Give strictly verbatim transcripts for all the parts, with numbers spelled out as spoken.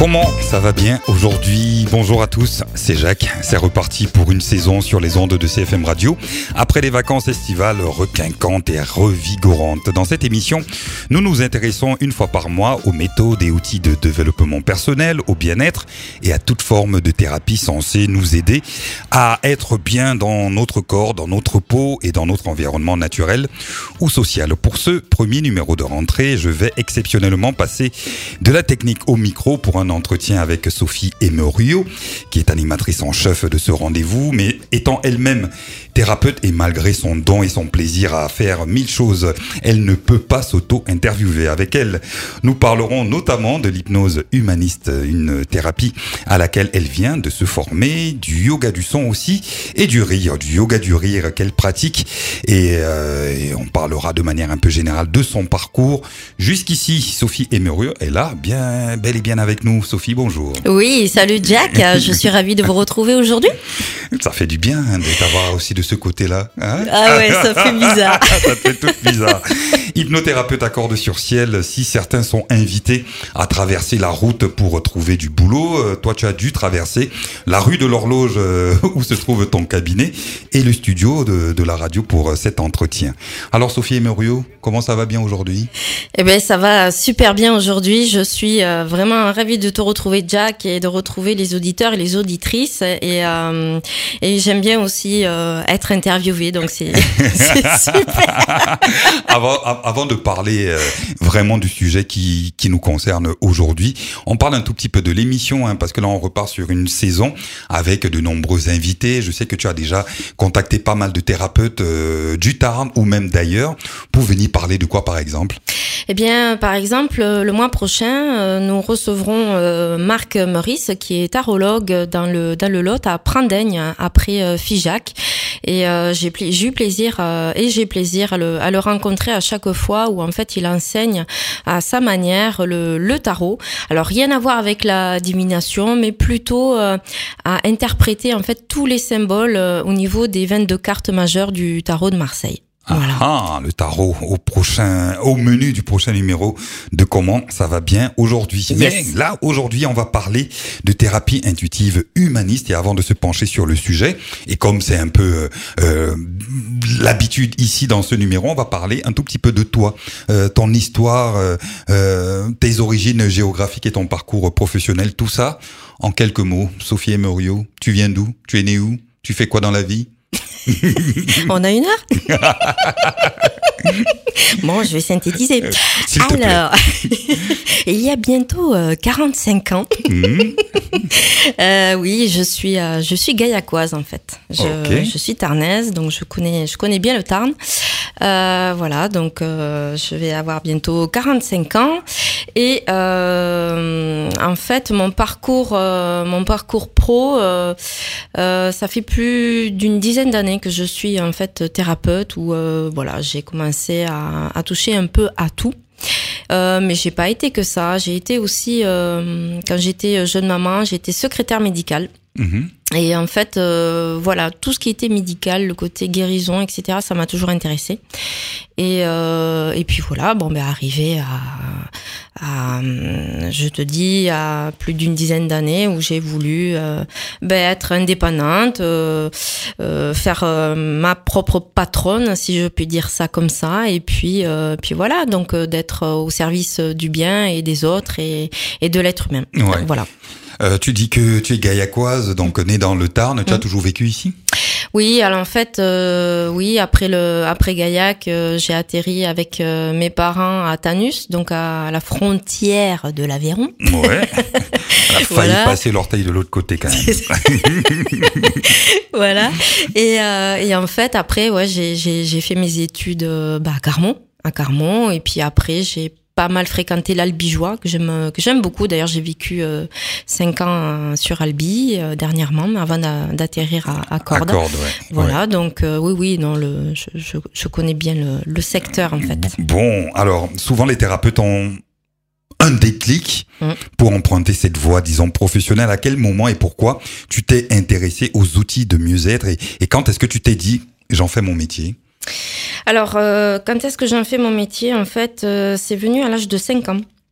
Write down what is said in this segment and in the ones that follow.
Comment ça va bien aujourd'hui? Bonjour à tous, c'est Jacques. C'est reparti pour une saison sur les ondes de C F M Radio. Après les vacances estivales requinquantes et revigorantes. Dans cette émission, nous nous intéressons une fois par mois aux méthodes et outils de développement personnel, au bien-être et à toute forme de thérapie censée nous aider à être bien dans notre corps, dans notre peau et dans notre environnement naturel ou social. Pour ce premier numéro de rentrée, je vais exceptionnellement passer de la technique au micro pour un entretien avec Sophie Emerio, qui est animatrice en chef de ce rendez-vous, mais étant elle-même thérapeute et malgré son don et son plaisir à faire mille choses, elle ne peut pas s'auto-interviewer. Avec elle, nous parlerons notamment de l'hypnose humaniste, une thérapie à laquelle elle vient de se former, du yoga du son aussi, et du rire, du yoga du rire qu'elle pratique. Et, euh, et on parlera de manière un peu générale de son parcours. Jusqu'ici, Sophie Emerio est là, bien, bel et bien avec nous. Sophie, bonjour. Oui, salut Jack, je suis ravie de vous retrouver aujourd'hui. Ça fait du bien hein, de t'avoir aussi de ce côté-là. Hein, ah ouais, ça fait bizarre. Ça fait tout bizarre. Hypnothérapeute à corde sur ciel, si certains sont invités à traverser la route pour trouver du boulot, toi tu as dû traverser la rue de l'horloge euh, où se trouve ton cabinet et le studio de, de la radio pour cet entretien. Alors Sophie Emerio, comment ça va bien aujourd'hui? Eh ben ça va super bien aujourd'hui. Je suis euh, vraiment ravie de te retrouver Jack et de retrouver les auditeurs et les auditrices et, euh, et j'aime bien aussi euh, être interviewée, donc c'est, c'est super. avant, avant de parler euh, vraiment du sujet qui, qui nous concerne aujourd'hui, on parle un tout petit peu de l'émission, hein, parce que là on repart sur une saison avec de nombreux invités. Je sais que tu as déjà contacté pas mal de thérapeutes euh, du Tarn ou même d'ailleurs pour venir parler de quoi par exemple? Eh bien, par exemple, le mois prochain, euh, nous recevrons euh, Marc Meurice, qui est tarologue dans le dans le Lot à Prandaigne, après euh, Figeac. Et euh, j'ai, pla- j'ai eu plaisir euh, et j'ai plaisir à le, à le rencontrer à chaque fois où en fait il enseigne à sa manière le, le tarot. Alors rien à voir avec la divination, mais plutôt euh, à interpréter en fait tous les symboles euh, au niveau des vingt-deux cartes majeures du tarot de Marseille. Voilà. Ah, le tarot au prochain, au menu du prochain numéro de Comment ça va bien aujourd'hui. Yes. Mais là, aujourd'hui, on va parler de thérapie intuitive humaniste. Et avant de se pencher sur le sujet, et comme c'est un peu euh, l'habitude ici dans ce numéro, on va parler un tout petit peu de toi, euh, ton histoire, euh, euh, tes origines géographiques et ton parcours professionnel, tout ça en quelques mots. Sophie Emerio, tu viens d'où? Tu es née où? Tu fais quoi dans la vie? On a une heure. Bon, je vais synthétiser. S'il te Alors, il y a bientôt euh, quarante-cinq ans. Mmh. euh, oui, je suis, euh, je suis gaillacoise en fait. Je, okay. je suis tarnaise, donc je connais, je connais bien le Tarn. Euh, voilà, donc euh, je vais avoir bientôt quarante-cinq ans. Et euh, en fait, mon parcours, euh, mon parcours pro, euh, euh, ça fait plus d'une dizaine d'années que je suis en fait thérapeute. Où euh, voilà, j'ai commencé à, à toucher un peu à tout. Euh, mais j'ai pas été que ça. J'ai été aussi, euh, quand j'étais jeune maman, j'étais secrétaire médicale. Mmh. Et en fait, euh, voilà, tout ce qui était médical, le côté guérison, et cetera, ça m'a toujours intéressée. Et euh, et puis voilà, bon ben arrivé à, à, je te dis, à plus d'une dizaine d'années où j'ai voulu euh, ben être indépendante, euh, euh, faire euh, ma propre patronne, si je puis dire ça comme ça. Et puis euh, puis voilà, donc euh, d'être au service du bien et des autres et et de l'être humain. Ouais. Voilà. Euh, tu dis que tu es gaillacoise, donc née dans le Tarn. Tu mmh. as toujours vécu ici? Oui, alors en fait, euh, oui, après le après Gaillac, euh, j'ai atterri avec euh, mes parents à Tanus, donc à, à la frontière de l'Aveyron. Ouais. Elle a failli voilà. passer l'orteil de l'autre côté quand même. Voilà. Et euh, et en fait, après, ouais, j'ai j'ai j'ai fait mes études euh, bah, à Carmont, à Carmont, et puis après j'ai pas mal fréquenté l'Albigeois, que j'aime que j'aime beaucoup. D'ailleurs, j'ai vécu euh, cinq ans euh, sur Albi euh, dernièrement, mais avant d'a, d'atterrir à, à Cordes. À Cordes, ouais. Voilà, ouais. donc euh, oui, oui, non, le, je, je, je connais bien le, le secteur en fait. Bon, alors souvent les thérapeutes ont un déclic mmh. pour emprunter cette voie, disons, professionnelle. À quel moment et pourquoi tu t'es intéressé aux outils de mieux-être et, et quand est-ce que tu t'es dit j'en fais mon métier? Alors, euh, quand est-ce que j'en fais mon métier? En fait, euh, c'est venu à l'âge de cinq ans.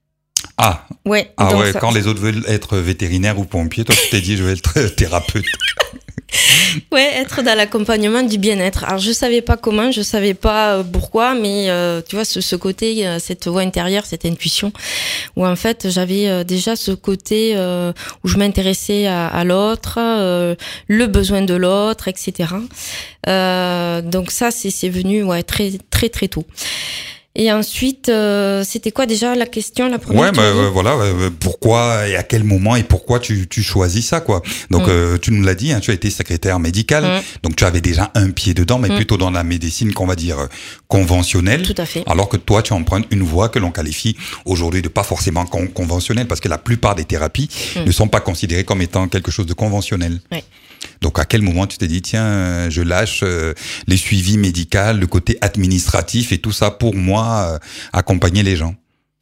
Ah, Ouais. ah donc ouais, ça- quand les autres veulent être vétérinaires ou pompiers, toi tu t'es dit je vais être thérapeute. Ouais, être dans l'accompagnement du bien-être. Alors je savais pas comment, je savais pas euh, pourquoi, mais euh, tu vois ce, ce côté, euh, cette voix intérieure, cette intuition, où en fait j'avais euh, déjà ce côté euh, où je m'intéressais à, à l'autre, euh, le besoin de l'autre, et cetera. Euh, donc ça c'est c'est venu ouais très très très tôt. Et ensuite, euh, c'était quoi déjà la question, la première Ouais, que tu bah, m'as dit euh, voilà, euh, pourquoi et à quel moment et pourquoi tu, tu choisis ça, quoi. Donc, Mm. euh, tu nous l'as dit, hein, tu as été secrétaire médicale, Mm. donc tu avais déjà un pied dedans, mais Mm. plutôt dans la médecine qu'on va dire euh, conventionnelle. Tout à fait. Alors que toi, tu empruntes une voie que l'on qualifie aujourd'hui de pas forcément con- conventionnelle, parce que la plupart des thérapies Mm. ne sont pas considérées comme étant quelque chose de conventionnel. Ouais. Donc, à quel moment tu t'es dit, tiens, euh, je lâche euh, les suivis médicaux, le côté administratif et tout ça pour moi, euh, accompagner les gens?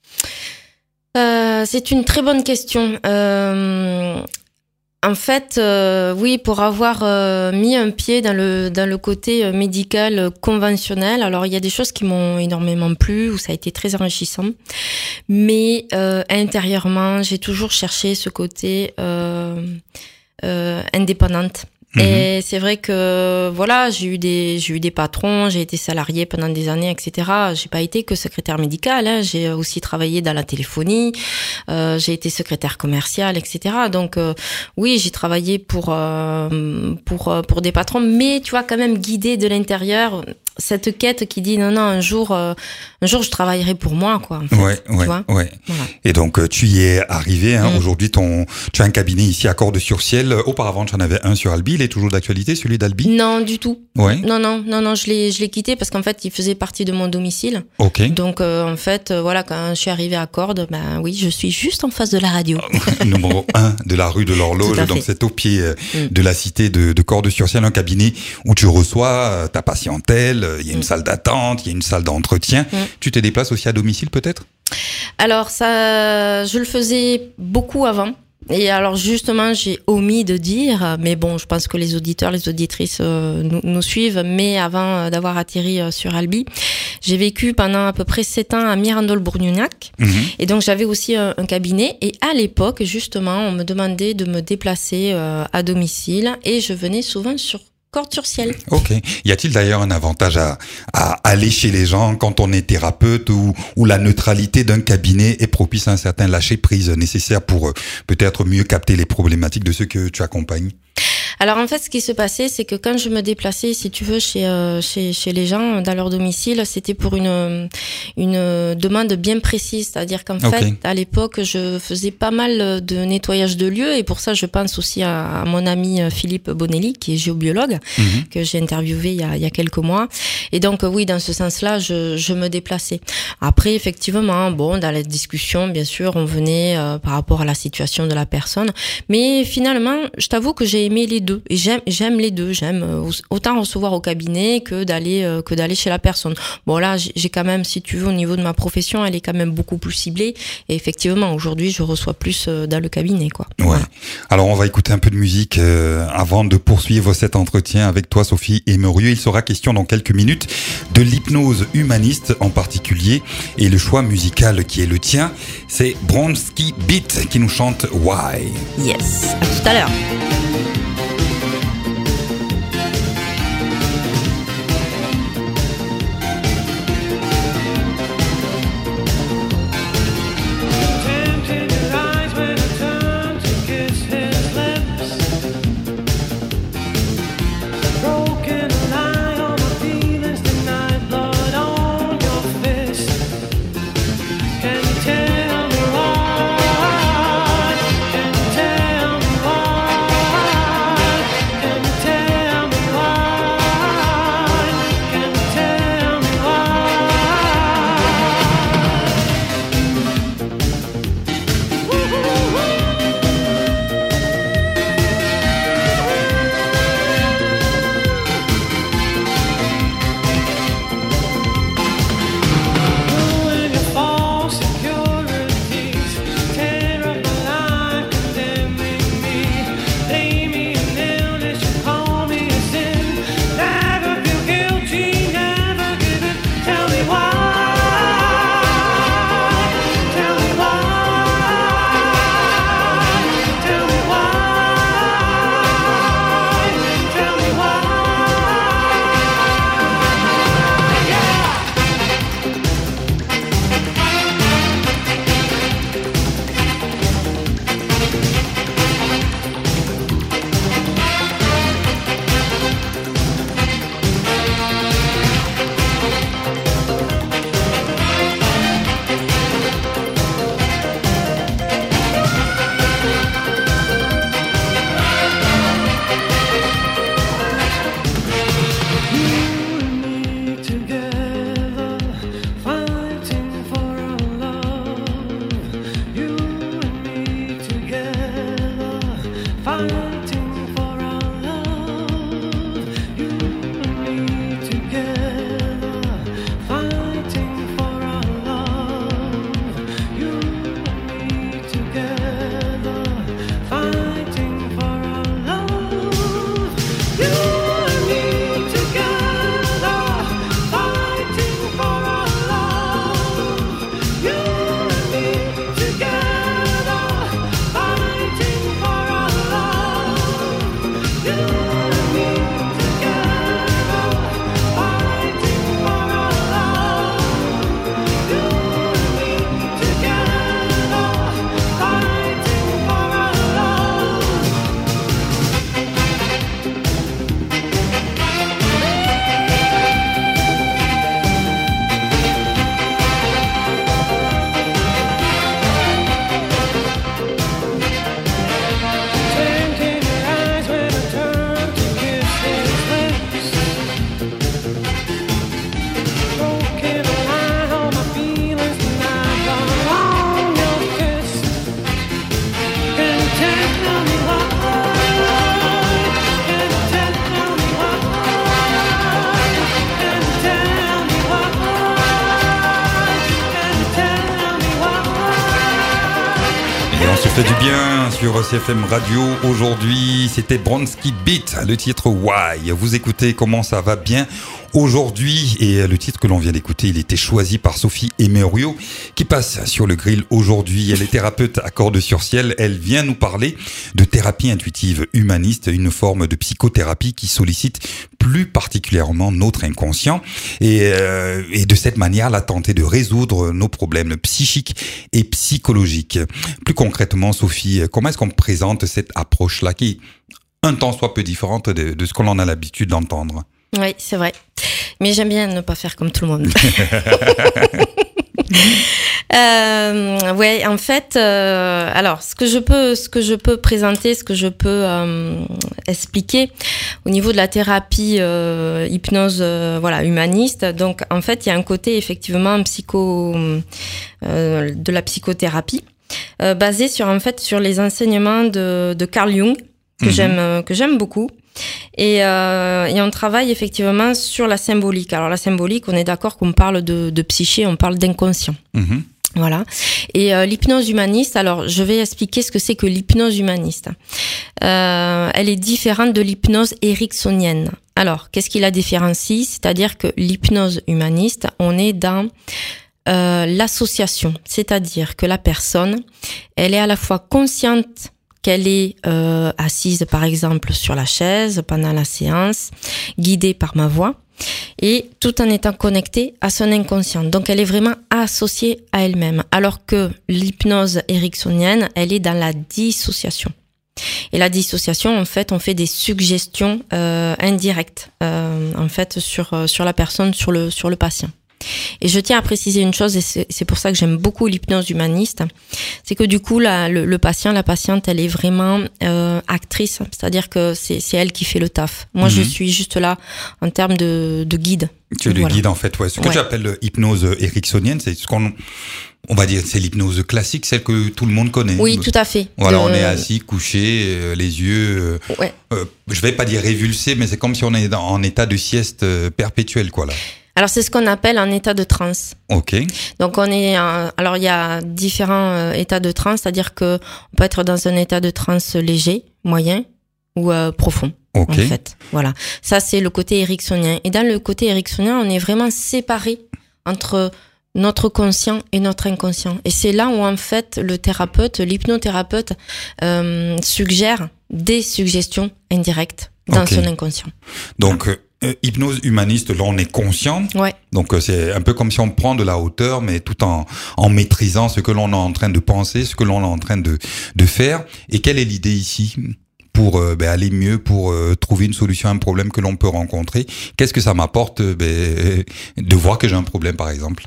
Euh, c'est une très bonne question. Euh, en fait, euh, oui, pour avoir euh, mis un pied dans le dans le côté euh, médical euh, conventionnel, alors il y a des choses qui m'ont énormément plu, où ça a été très enrichissant. Mais euh, intérieurement, j'ai toujours cherché ce côté euh, euh, indépendante. Et c'est vrai que voilà, j'ai eu des j'ai eu des patrons, j'ai été salariée pendant des années, et cetera. J'ai pas été que secrétaire médicale, hein. J'ai aussi travaillé dans la téléphonie, euh, j'ai été secrétaire commerciale, et cetera. Donc euh, oui, j'ai travaillé pour euh, pour pour des patrons, mais tu vois quand même guidée de l'intérieur, cette quête qui dit non non un jour euh, un jour je travaillerai pour moi quoi. En fait, Ouais, tu ouais, vois ouais. voilà. Et donc euh, tu y es arrivé. Hein, Mm. Aujourd'hui, ton, tu as un cabinet ici à Cordes-sur-Ciel. Auparavant, tu en avais un sur Albi. Il est toujours d'actualité, celui d'Albi? Non du tout. Ouais. Non non non non, je l'ai je l'ai quitté parce qu'en fait il faisait partie de mon domicile. Ok. Donc euh, en fait euh, voilà, quand je suis arrivée à Cordes, ben oui, je suis juste en face de la radio. Numéro un de la rue de l'Horloge. Tout à Donc fait. c'est au pied euh, Mm. de la cité de, de Cordes-sur-Ciel, un cabinet où tu reçois euh, ta patientèle. Il y a une Mm. salle d'attente, il y a une salle d'entretien. Mm. Tu te déplaces aussi à domicile peut-être? Alors ça, je le faisais beaucoup avant. Et alors justement, j'ai omis de dire, mais bon, je pense que les auditeurs, les auditrices euh, nous, nous suivent, mais avant euh, d'avoir atterri euh, sur Albi, j'ai vécu pendant à peu près sept ans à Mirandol-Bourgnenac. Mhm. Et donc j'avais aussi un, un cabinet. Et à l'époque, justement, on me demandait de me déplacer euh, à domicile et je venais souvent sur Cordes-sur-Ciel. Ok. Y a-t-il d'ailleurs un avantage à, à aller chez les gens quand on est thérapeute ou, ou la neutralité d'un cabinet est propice à un certain lâcher-prise nécessaire pour euh, peut-être mieux capter les problématiques de ceux que tu accompagnes? Alors en fait, ce qui se passait, c'est que quand je me déplaçais, si tu veux, chez euh, chez chez les gens dans leur domicile, c'était pour une une demande bien précise, c'est-à-dire qu'en Ok. fait, à l'époque, je faisais pas mal de nettoyage de lieux et pour ça, je pense aussi à, à mon ami Philippe Bonelli, qui est géobiologue, Mhm. que j'ai interviewé il y a il y a quelques mois. Et donc oui, dans ce sens-là, je je me déplaçais. Après, effectivement, bon, dans la discussion, bien sûr, on venait euh, par rapport à la situation de la personne, mais finalement, je t'avoue que j'ai aimé les deux et j'aime j'aime les deux. J'aime euh, autant recevoir au cabinet que d'aller euh, que d'aller chez la personne. Bon là, j'ai j'ai quand même, si tu veux, au niveau de ma profession, elle est quand même beaucoup plus ciblée. Et effectivement, aujourd'hui, je reçois plus euh, dans le cabinet, quoi. Ouais. Voilà. Alors on va écouter un peu de musique euh, avant de poursuivre cet entretien avec toi, Sophie Émerieux. Il sera question dans quelques minutes de l'hypnose humaniste en particulier et le choix musical qui est le tien, c'est Bronski Beat qui nous chante Why. Yes. À tout à l'heure. Tell me why, can you tell me why? Et on se fait du bien sur C F M Radio. Aujourd'hui, c'était Bronski Beat, le titre Why. Vous écoutez Comment ça va bien aujourd'hui, et le titre que l'on vient d'écouter, il était choisi par Sophie Emerio, qui passe sur le grill aujourd'hui. Elle est thérapeute à Cordes-sur-Ciel. Elle vient nous parler de thérapie intuitive humaniste, une forme de psychothérapie qui sollicite plus particulièrement notre inconscient, et, euh, et de cette manière, la tenter de résoudre nos problèmes psychiques et psychologiques. Plus concrètement, Sophie, comment est-ce qu'on présente cette approche-là, qui un temps soit peu différente de, de ce que l'on a l'habitude d'entendre? Oui, c'est vrai. Mais j'aime bien ne pas faire comme tout le monde. euh, ouais, en fait, euh, alors ce que je peux, ce que je peux présenter, ce que je peux euh, expliquer au niveau de la thérapie euh, hypnose, euh, voilà, humaniste. Donc, en fait, il y a un côté effectivement psycho, euh, de la psychothérapie, euh, basé sur en fait sur les enseignements de, de Carl Jung, que mmh. j'aime, que j'aime beaucoup. Et, euh, et on travaille effectivement sur la symbolique. Alors la symbolique, on est d'accord qu'on parle de, de psyché, on parle d'inconscient. Mmh. Voilà. Et euh, l'hypnose humaniste, alors je vais expliquer ce que c'est que l'hypnose humaniste. Euh, elle est différente de l'hypnose ericksonienne. Alors, qu'est-ce qui la différencie? C'est-à-dire que l'hypnose humaniste, on est dans euh, l'association. C'est-à-dire que la personne, elle est à la fois consciente qu'elle est euh, assise, par exemple, sur la chaise pendant la séance, guidée par ma voix, et tout en étant connectée à son inconscient. Donc, elle est vraiment associée à elle-même, alors que l'hypnose ericksonienne, elle est dans la dissociation. Et la dissociation, en fait, on fait des suggestions euh, indirectes, euh, en fait, sur sur la personne, sur le sur le patient. Et je tiens à préciser une chose, et c'est, c'est pour ça que j'aime beaucoup l'hypnose humaniste, c'est que du coup, la, le, le patient, la patiente, elle est vraiment euh, actrice, c'est-à-dire que c'est, c'est elle qui fait le taf. Moi, mmh. je suis juste là en termes de, de guide. Tu es le voilà. guide, en fait, ouais. Ce que ouais. tu appelles hypnose ericksonienne, c'est ce qu'on... On va dire, c'est l'hypnose classique, celle que tout le monde connaît. Oui, tout à fait. Voilà, de... on est assis, couché, euh, les yeux, euh, ouais. euh, je vais pas dire révulsés, mais c'est comme si on est dans, en état de sieste euh, perpétuelle, quoi, là. Alors, c'est ce qu'on appelle un état de transe. Ok. Donc, on est, en... alors, il y a différents euh, états de transe, c'est-à-dire que on peut être dans un état de transe léger, moyen ou euh, profond. Ok. En fait, voilà. Ça, c'est le côté ericksonien. Et dans le côté ericksonien, on est vraiment séparé entre notre conscient et notre inconscient. Et c'est là où, en fait, le thérapeute, l'hypnothérapeute, euh, suggère des suggestions indirectes dans okay. son inconscient. Donc, euh, hypnose humaniste, là, on est conscient. Ouais. Donc, euh, c'est un peu comme si on prend de la hauteur, mais tout en, en maîtrisant ce que l'on est en train de penser, ce que l'on est en train de, de faire. Et quelle est l'idée ici? Pour euh, ben, aller mieux, pour euh, trouver une solution à un problème que l'on peut rencontrer. Qu'est-ce que ça m'apporte ben, de voir que j'ai un problème, par exemple?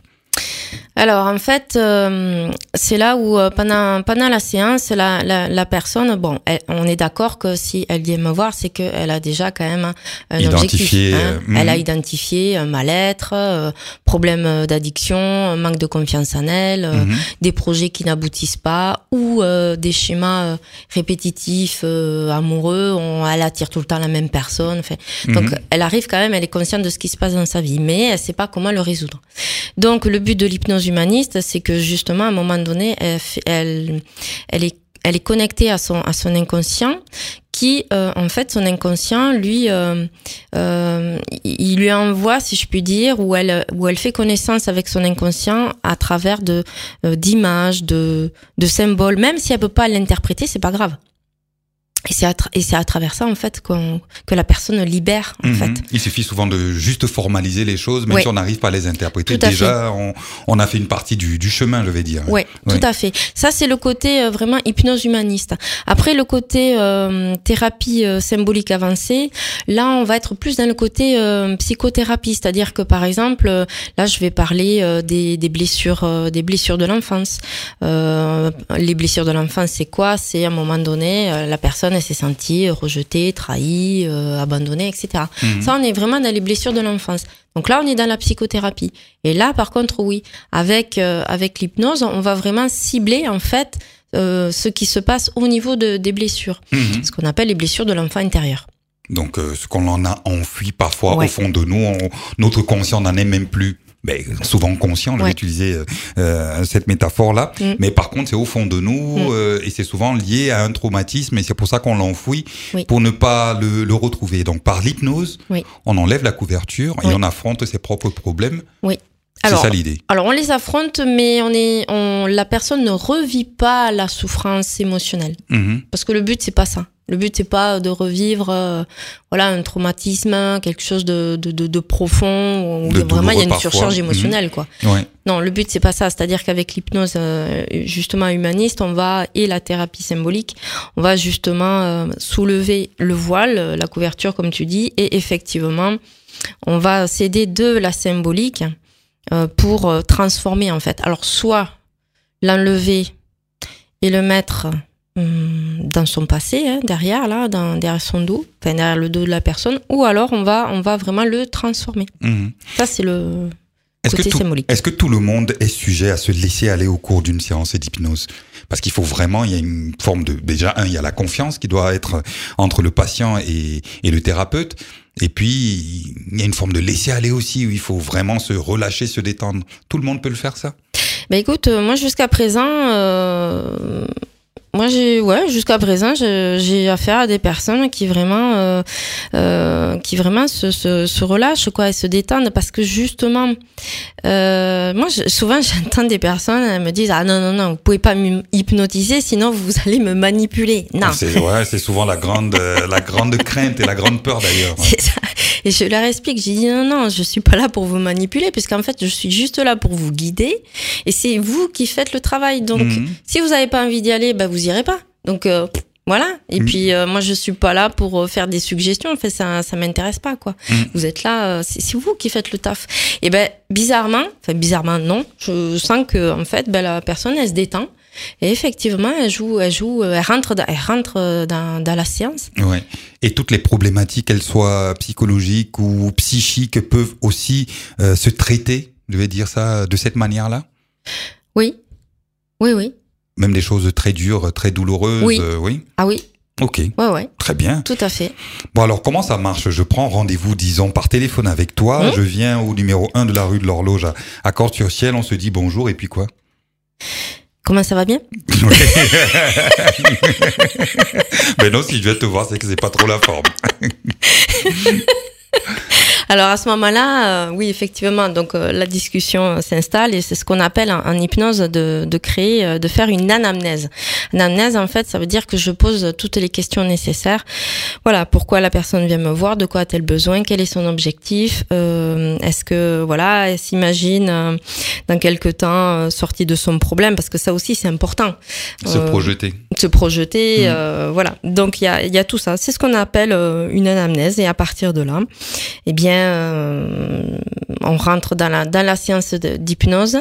Alors en fait, euh, c'est là où euh, pendant pendant la séance, la la, la personne, bon, elle, on est d'accord que si elle vient me voir, c'est qu'elle a déjà quand même un identifié, objectif. Hein. Euh, elle a identifié un mal-être, euh, problème d'addiction, manque de confiance en elle, euh, mm-hmm. des projets qui n'aboutissent pas ou euh, des schémas euh, répétitifs euh, amoureux. On, elle attire tout le temps la même personne. Enfin, mm-hmm. donc elle arrive quand même, elle est consciente de ce qui se passe dans sa vie, mais elle sait pas comment le résoudre. Donc le but de l'hypnose humaniste, c'est que justement, à un moment donné, elle, elle, elle est, elle est connectée à son, à son inconscient, qui, euh, en fait, son inconscient, lui, euh, euh, il lui envoie, si je puis dire, où elle, où elle fait connaissance avec son inconscient à travers de, euh, d'images, de, de symboles. Même si elle peut pas l'interpréter, c'est pas grave. Et c'est, à tra- et c'est à travers ça, en fait, qu'on, que la personne libère, en mmh. fait. Il suffit souvent de juste formaliser les choses, même oui. si on n'arrive pas à les interpréter. Tout Déjà, on, on a fait une partie du, du chemin, je vais dire. Oui, oui, tout à fait. Ça, c'est le côté euh, vraiment hypnose humaniste. Après, le côté euh, thérapie euh, symbolique avancée, là, on va être plus dans le côté euh, psychothérapie. C'est-à-dire que, par exemple, euh, là, je vais parler euh, des, des blessures euh, des blessures de l'enfance. Euh, les blessures de l'enfance, c'est quoi? C'est à un moment donné, euh, la personne elle s'est sentie rejetée, trahie, euh, abandonnée, et cetera. Mmh. Ça, on est vraiment dans les blessures de l'enfance. Donc là, on est dans la psychothérapie. Et là, par contre, oui, avec euh, avec l'hypnose, on va vraiment cibler en fait euh, ce qui se passe au niveau de, des blessures, mmh. ce qu'on appelle les blessures de l'enfant intérieur. Donc, euh, ce qu'on en a enfoui parfois ouais. au fond de nous, on, notre conscient n'en est même plus ben, souvent conscient, je Ouais. vais utiliser euh, cette métaphore-là, Mm. mais par contre c'est au fond de nous Mm. euh, et c'est souvent lié à un traumatisme et c'est pour ça qu'on l'enfouit Oui. pour ne pas le, le retrouver. Donc par l'hypnose, Oui. on enlève la couverture et Oui. on affronte ses propres problèmes. Oui. C'est Alors, ça l'idée. Alors on les affronte, mais on est, on, la personne ne revit pas la souffrance émotionnelle. Mhm. Parce que le but c'est pas ça. Le but c'est pas de revivre, euh, voilà, un traumatisme, quelque chose de de, de, de profond où De vraiment il y a une douloureux surcharge parfois. émotionnelle, quoi. Ouais. Non, le but c'est pas ça. C'est-à-dire qu'avec l'hypnose euh, justement humaniste, on va et la thérapie symbolique, on va justement euh, soulever le voile, la couverture comme tu dis, et effectivement, on va s'aider de la symbolique euh, pour euh, transformer en fait. Alors soit l'enlever et le mettre hum, dans son passé, hein, derrière là, dans, derrière son dos, enfin derrière le dos de la personne, ou alors on va on va vraiment le transformer. Mhm. Ça c'est le Est-ce que, côté tout, symbolique. est-ce que tout le monde est sujet à se laisser aller au cours d'une séance d'hypnose? Parce qu'il faut vraiment, il y a une forme de, déjà, un, il y a la confiance qui doit être entre le patient et, et le thérapeute. Et puis, il y a une forme de laisser aller aussi, où il faut vraiment se relâcher, se détendre. Tout le monde peut le faire, ça? Ben écoute, euh, moi jusqu'à présent, euh, moi j'ai, ouais, jusqu'à présent, j'ai, j'ai affaire à des personnes qui vraiment, euh, euh, qui vraiment se, se, se relâchent, quoi, et se détendent, parce que justement, euh, moi je, souvent j'entends des personnes, elles me disent ah non non non, vous pouvez pas m'hypnotiser, sinon vous allez me manipuler. Non. C'est, ouais, c'est souvent la grande, euh, la grande crainte et la grande peur d'ailleurs. C'est ça. Et je leur explique, j'ai dit non, non, je suis pas là pour vous manipuler, puisqu'en fait, je suis juste là pour vous guider, et c'est vous qui faites le travail. Donc, Mhm. si vous avez pas envie d'y aller, bah, vous irez pas. Donc, euh, voilà. Et Mhm. puis, euh, moi, je suis pas là pour euh, faire des suggestions. En fait, ça, ça m'intéresse pas, quoi. Mhm. Vous êtes là, euh, c'est, c'est vous qui faites le taf. Et ben, bizarrement, enfin, bizarrement, non, je sens que, en fait, ben, la personne, elle se détend. Et effectivement, elle joue, elle joue, elle rentre, dans, elle rentre dans, dans la séance. Ouais. Et toutes les problématiques, qu'elles soient psychologiques ou psychiques, peuvent aussi euh, se traiter, je vais dire ça, de cette manière-là? Oui. Oui, oui. Même des choses très dures, très douloureuses, Oui. euh, oui. Ah oui. Ok, Ouais, ouais. très bien. Tout à fait. Bon alors comment ça marche? Je prends rendez-vous, disons, par téléphone avec toi. Mmh. Je viens au numéro un de la rue de l'Horloge à, à Cordes-sur-Ciel. On se dit bonjour et puis quoi? Comment ça va bien? Mais non, si je viens te voir, c'est que c'est pas trop la forme. Alors à ce moment-là, euh, oui, effectivement, donc euh, la discussion s'installe et c'est ce qu'on appelle en, en hypnose de, de créer, euh, de faire une anamnèse. Une anamnèse, en fait, ça veut dire que je pose toutes les questions nécessaires. Voilà, pourquoi la personne vient me voir, de quoi a-t-elle besoin, quel est son objectif, euh, est-ce que voilà, elle s'imagine euh, dans quelque temps euh, sortie de son problème, parce que ça aussi c'est important. Se Euh, projeter. se projeter, Mmh. euh, voilà. Donc il y a, il y a tout ça. C'est ce qu'on appelle euh, une anamnèse et à partir de là, eh bien, euh, on rentre dans la dans la séance de- d'hypnose.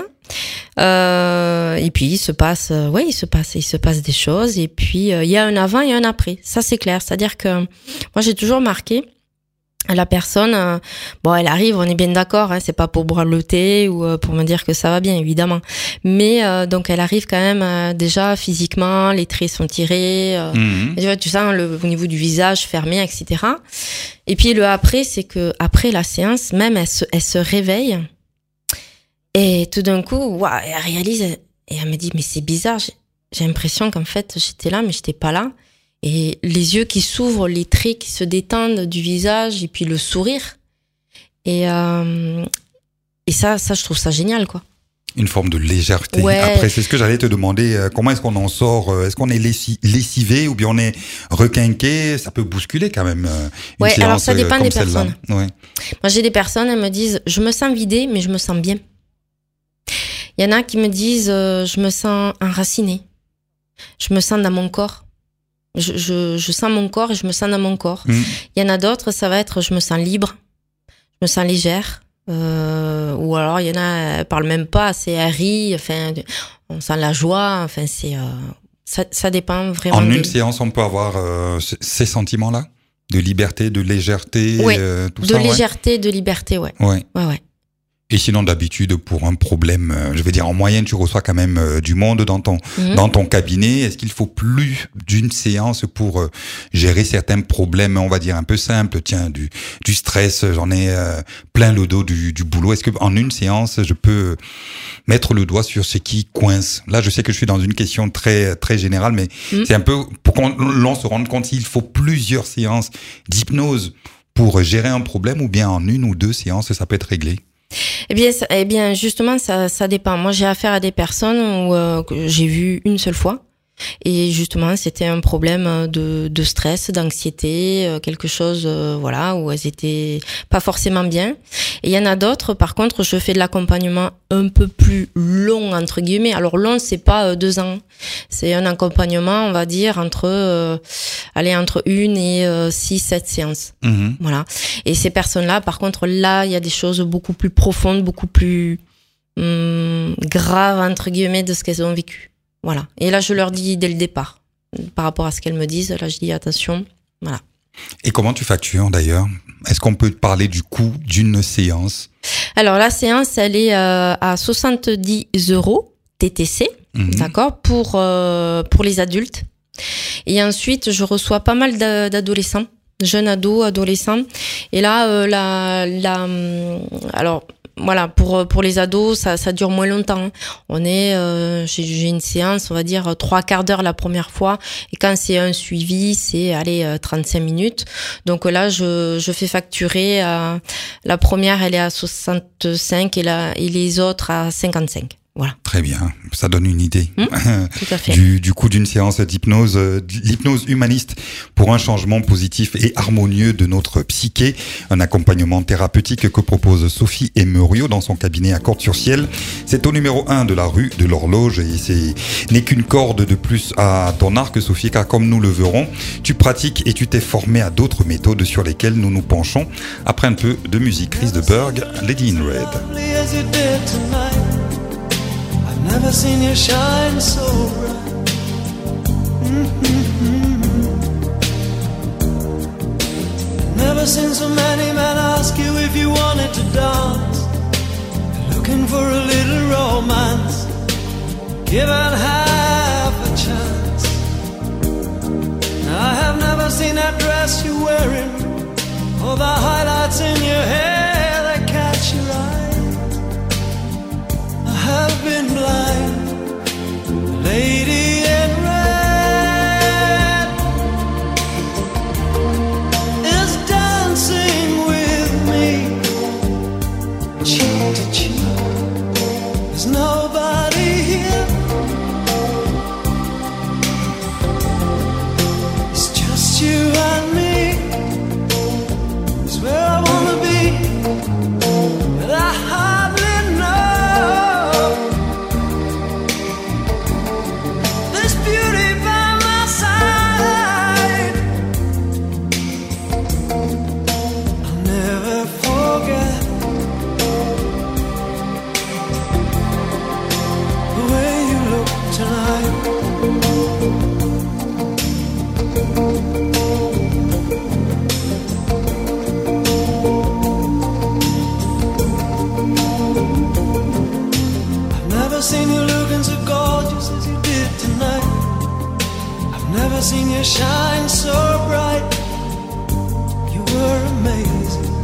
Euh, et puis il se passe, euh, ouais, il se passe, il se passe des choses. Et puis euh, il y a un avant et un après. Ça c'est clair. C'est-à-dire que moi j'ai toujours marqué. La personne, euh, bon, elle arrive, on est bien d'accord, hein, c'est pas pour boire le thé ou euh, pour me dire que ça va bien, évidemment. Mais euh, donc elle arrive quand même euh, déjà physiquement, les traits sont tirés, euh, Mhm. tu vois, tu sens le, au niveau du visage fermé, et cetera. Et puis le après, c'est que après la séance, même elle se, elle se réveille et tout d'un coup, waouh, elle réalise et elle me dit mais c'est bizarre, j'ai, j'ai l'impression qu'en fait j'étais là mais j'étais pas là. Et les yeux qui s'ouvrent, les traits qui se détendent du visage, et puis le sourire. Et, euh, et ça, ça, je trouve ça génial, quoi. Une forme de légèreté. Ouais. Après, c'est ce que j'allais te demander. euh, Comment est-ce qu'on en sort? euh, Est-ce qu'on est lessi- lessivé ou bien on est requinqué? Ça peut bousculer quand même. euh, Une Ouais, séance alors ça euh, dépend comme des celle-là. personnes. Ouais. Moi, j'ai des personnes, elles me disent, je me sens vidée, mais je me sens bien. Il y en a qui me disent, euh, je me sens enracinée. Je me sens dans mon corps. Je, je, je sens mon corps et je me sens dans mon corps. Mm. Il y en a d'autres, ça va être, je me sens libre. Je me sens légère. Euh, ou alors, il y en a, elles parlent même pas, c'est elles rient, enfin, on sent la joie, enfin, c'est, euh, ça, ça dépend vraiment. En de- une séance, on peut avoir euh, c- ces sentiments-là? De liberté, de légèreté, Oui, euh, tout de ça, ouais. légèreté, de liberté, ouais. Ouais. Ouais, ouais. Et sinon, d'habitude, pour un problème, euh, je vais dire en moyenne, tu reçois quand même euh, du monde dans ton mmh. dans ton cabinet. Est-ce qu'il faut plus d'une séance pour euh, gérer certains problèmes, on va dire un peu simples? Tiens, du du stress, j'en ai euh, plein le dos du du boulot. Est-ce que en une séance, je peux mettre le doigt sur ce qui coince? Là, je sais que je suis dans une question très très générale, mais mmh. c'est un peu pour qu'on l'on se rende compte s'il faut plusieurs séances d'hypnose pour gérer un problème, ou bien en une ou deux séances, ça peut être réglé. Eh bien, ça, eh bien, justement, ça, ça dépend. Moi, j'ai affaire à des personnes où euh, que j'ai vu une seule fois. Et justement, c'était un problème de, de stress, d'anxiété, euh, quelque chose, euh, voilà, où elles étaient pas forcément bien. Et il y en a d'autres, par contre, je fais de l'accompagnement un peu plus long, entre guillemets. Alors long, c'est pas euh, deux ans. C'est un accompagnement, on va dire, entre, euh, allez, entre une et euh, six, sept séances. Mmh. Voilà. Et ces personnes-là, par contre, là, il y a des choses beaucoup plus profondes, beaucoup plus hum, graves, entre guillemets, de ce qu'elles ont vécu. Voilà. Et là, je leur dis dès le départ, par rapport à ce qu'elles me disent, là, je dis attention, voilà. Et comment tu factures d'ailleurs? Est-ce qu'on peut parler du coût d'une séance? Alors, la séance, elle est euh, à soixante-dix euros T T C, mmh. d'accord, pour, euh, pour les adultes. Et ensuite, je reçois pas mal d'adolescents, jeunes ados, adolescents. Et là, euh, la, la, alors, voilà, pour pour les ados, ça ça dure moins longtemps. On est, euh, j'ai, j'ai une séance, on va dire trois quarts d'heure la première fois, et quand c'est un suivi, c'est allez trente-cinq minutes. Donc là, je je fais facturer. Euh, la première, elle est à soixante-cinq et la et les autres à cinquante-cinq. Voilà. Très bien, ça donne une idée mmh, tout à fait. du, du coup d'une séance d'hypnose, l'hypnose humaniste pour un changement positif et harmonieux de notre psyché, un accompagnement thérapeutique que propose Sophie Emerio dans son cabinet à Cordes-sur-Ciel. C'est au numéro un de la rue de l'Horloge et c'est n'est qu'une corde de plus à ton arc, Sophie, car comme nous le verrons, tu pratiques et tu t'es formé à d'autres méthodes sur lesquelles nous nous penchons après un peu de musique. Chris de Berg, Lady in Red. Never seen you shine so bright. Mm-hmm. Never seen so many men ask you if you wanted to dance. Looking for a little romance, given half a chance. I have never seen that dress you're wearing, or the highlights in your hair that catch your eye. Have been blind, lady in red is dancing with me, cheek to cheek. There's nobody here. It's just you and me. It's where I wanna be, but I hardly know. Seen you looking so gorgeous as you did tonight. I've never seen you shine so bright. You were amazing.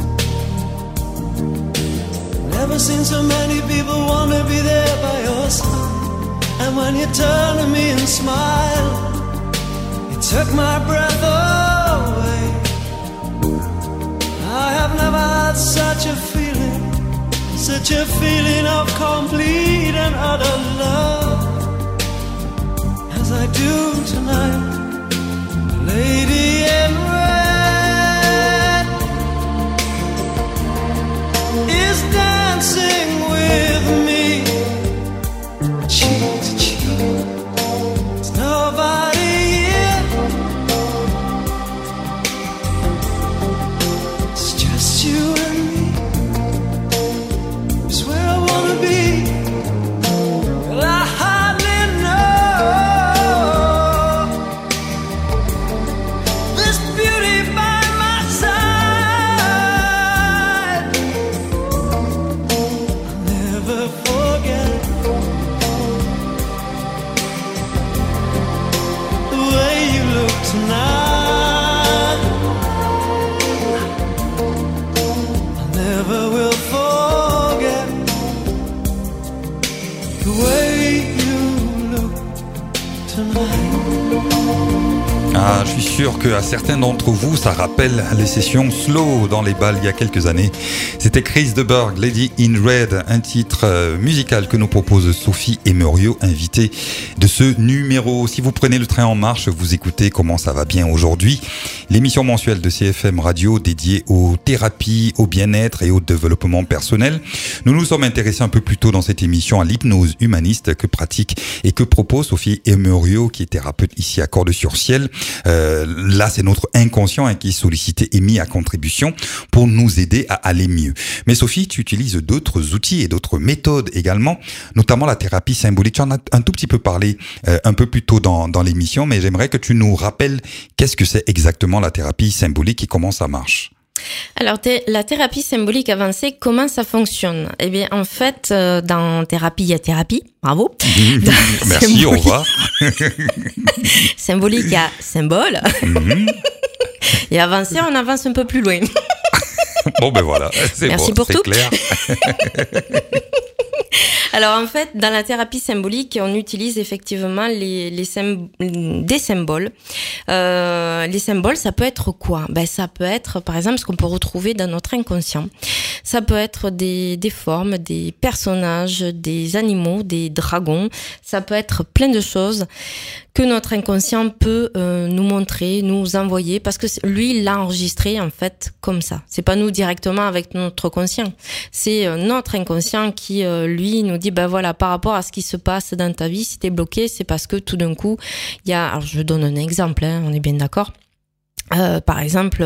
Never seen so many people want to be there by your side. And when you turn to me and smile, it took my breath away. I have never had such a feeling, such a feeling of complete and utter love as I do tonight, lady in red is dancing with me, cheek to cheek. There's nobody here, it's just you and me. Be, but I hardly know. tonight. I never will forget the way you look tonight. Ah, je suis sûr qu'à certains d'entre vous, ça rappelle les sessions slow dans les bals il y a quelques années. C'était Chris de Burgh, Lady in Red, un titre euh, musical que nous propose Sophie et Muriot, invité de ce numéro. Si vous prenez le train en marche, vous écoutez Comment ça va bien aujourd'hui, l'émission mensuelle de C F M Radio dédiée aux thérapies, au bien-être et au développement personnel. Nous nous sommes intéressés un peu plus tôt dans cette émission à l'hypnose humaniste que pratique et que propose Sophie et Muriot, qui est thérapeute ici à Cordes-sur-Ciel. Euh, là, c'est notre inconscient hein, qui est sollicité et mis à contribution pour nous aider à aller mieux. Mais Sophie, tu utilises d'autres outils et d'autres méthodes également, notamment la thérapie symbolique. Tu en as un tout petit peu parlé euh, un peu plus tôt dans, dans l'émission, mais j'aimerais que tu nous rappelles qu'est-ce que c'est exactement la thérapie symbolique et comment ça marche. Alors, la thérapie symbolique avancée, comment ça fonctionne? Eh bien, en fait, euh, dans thérapie, il y a thérapie. Bravo. Mmh, merci, au revoir. Symbolique, il y a symbole. Mmh. Et avancé, on avance un peu plus loin. Bon, ben voilà, c'est Merci bon, pour c'est tout. clair. Alors en fait, dans la thérapie symbolique, on utilise effectivement les, les symb- des symboles. Euh, les symboles, ça peut être quoi? Ben ça peut être, par exemple, ce qu'on peut retrouver dans notre inconscient. Ça peut être des, des formes, des personnages, des animaux, des dragons. Ça peut être plein de choses que notre inconscient peut euh, nous montrer, nous envoyer, parce que lui, il l'a enregistré en fait comme ça. C'est pas nous directement avec notre conscient. C'est euh, notre inconscient qui, euh, lui, nous dit, ben voilà, par rapport à ce qui se passe dans ta vie, si t'es bloqué, c'est parce que tout d'un coup, il y a... Alors, je donne un exemple, hein, on est bien d'accord. Euh, par exemple,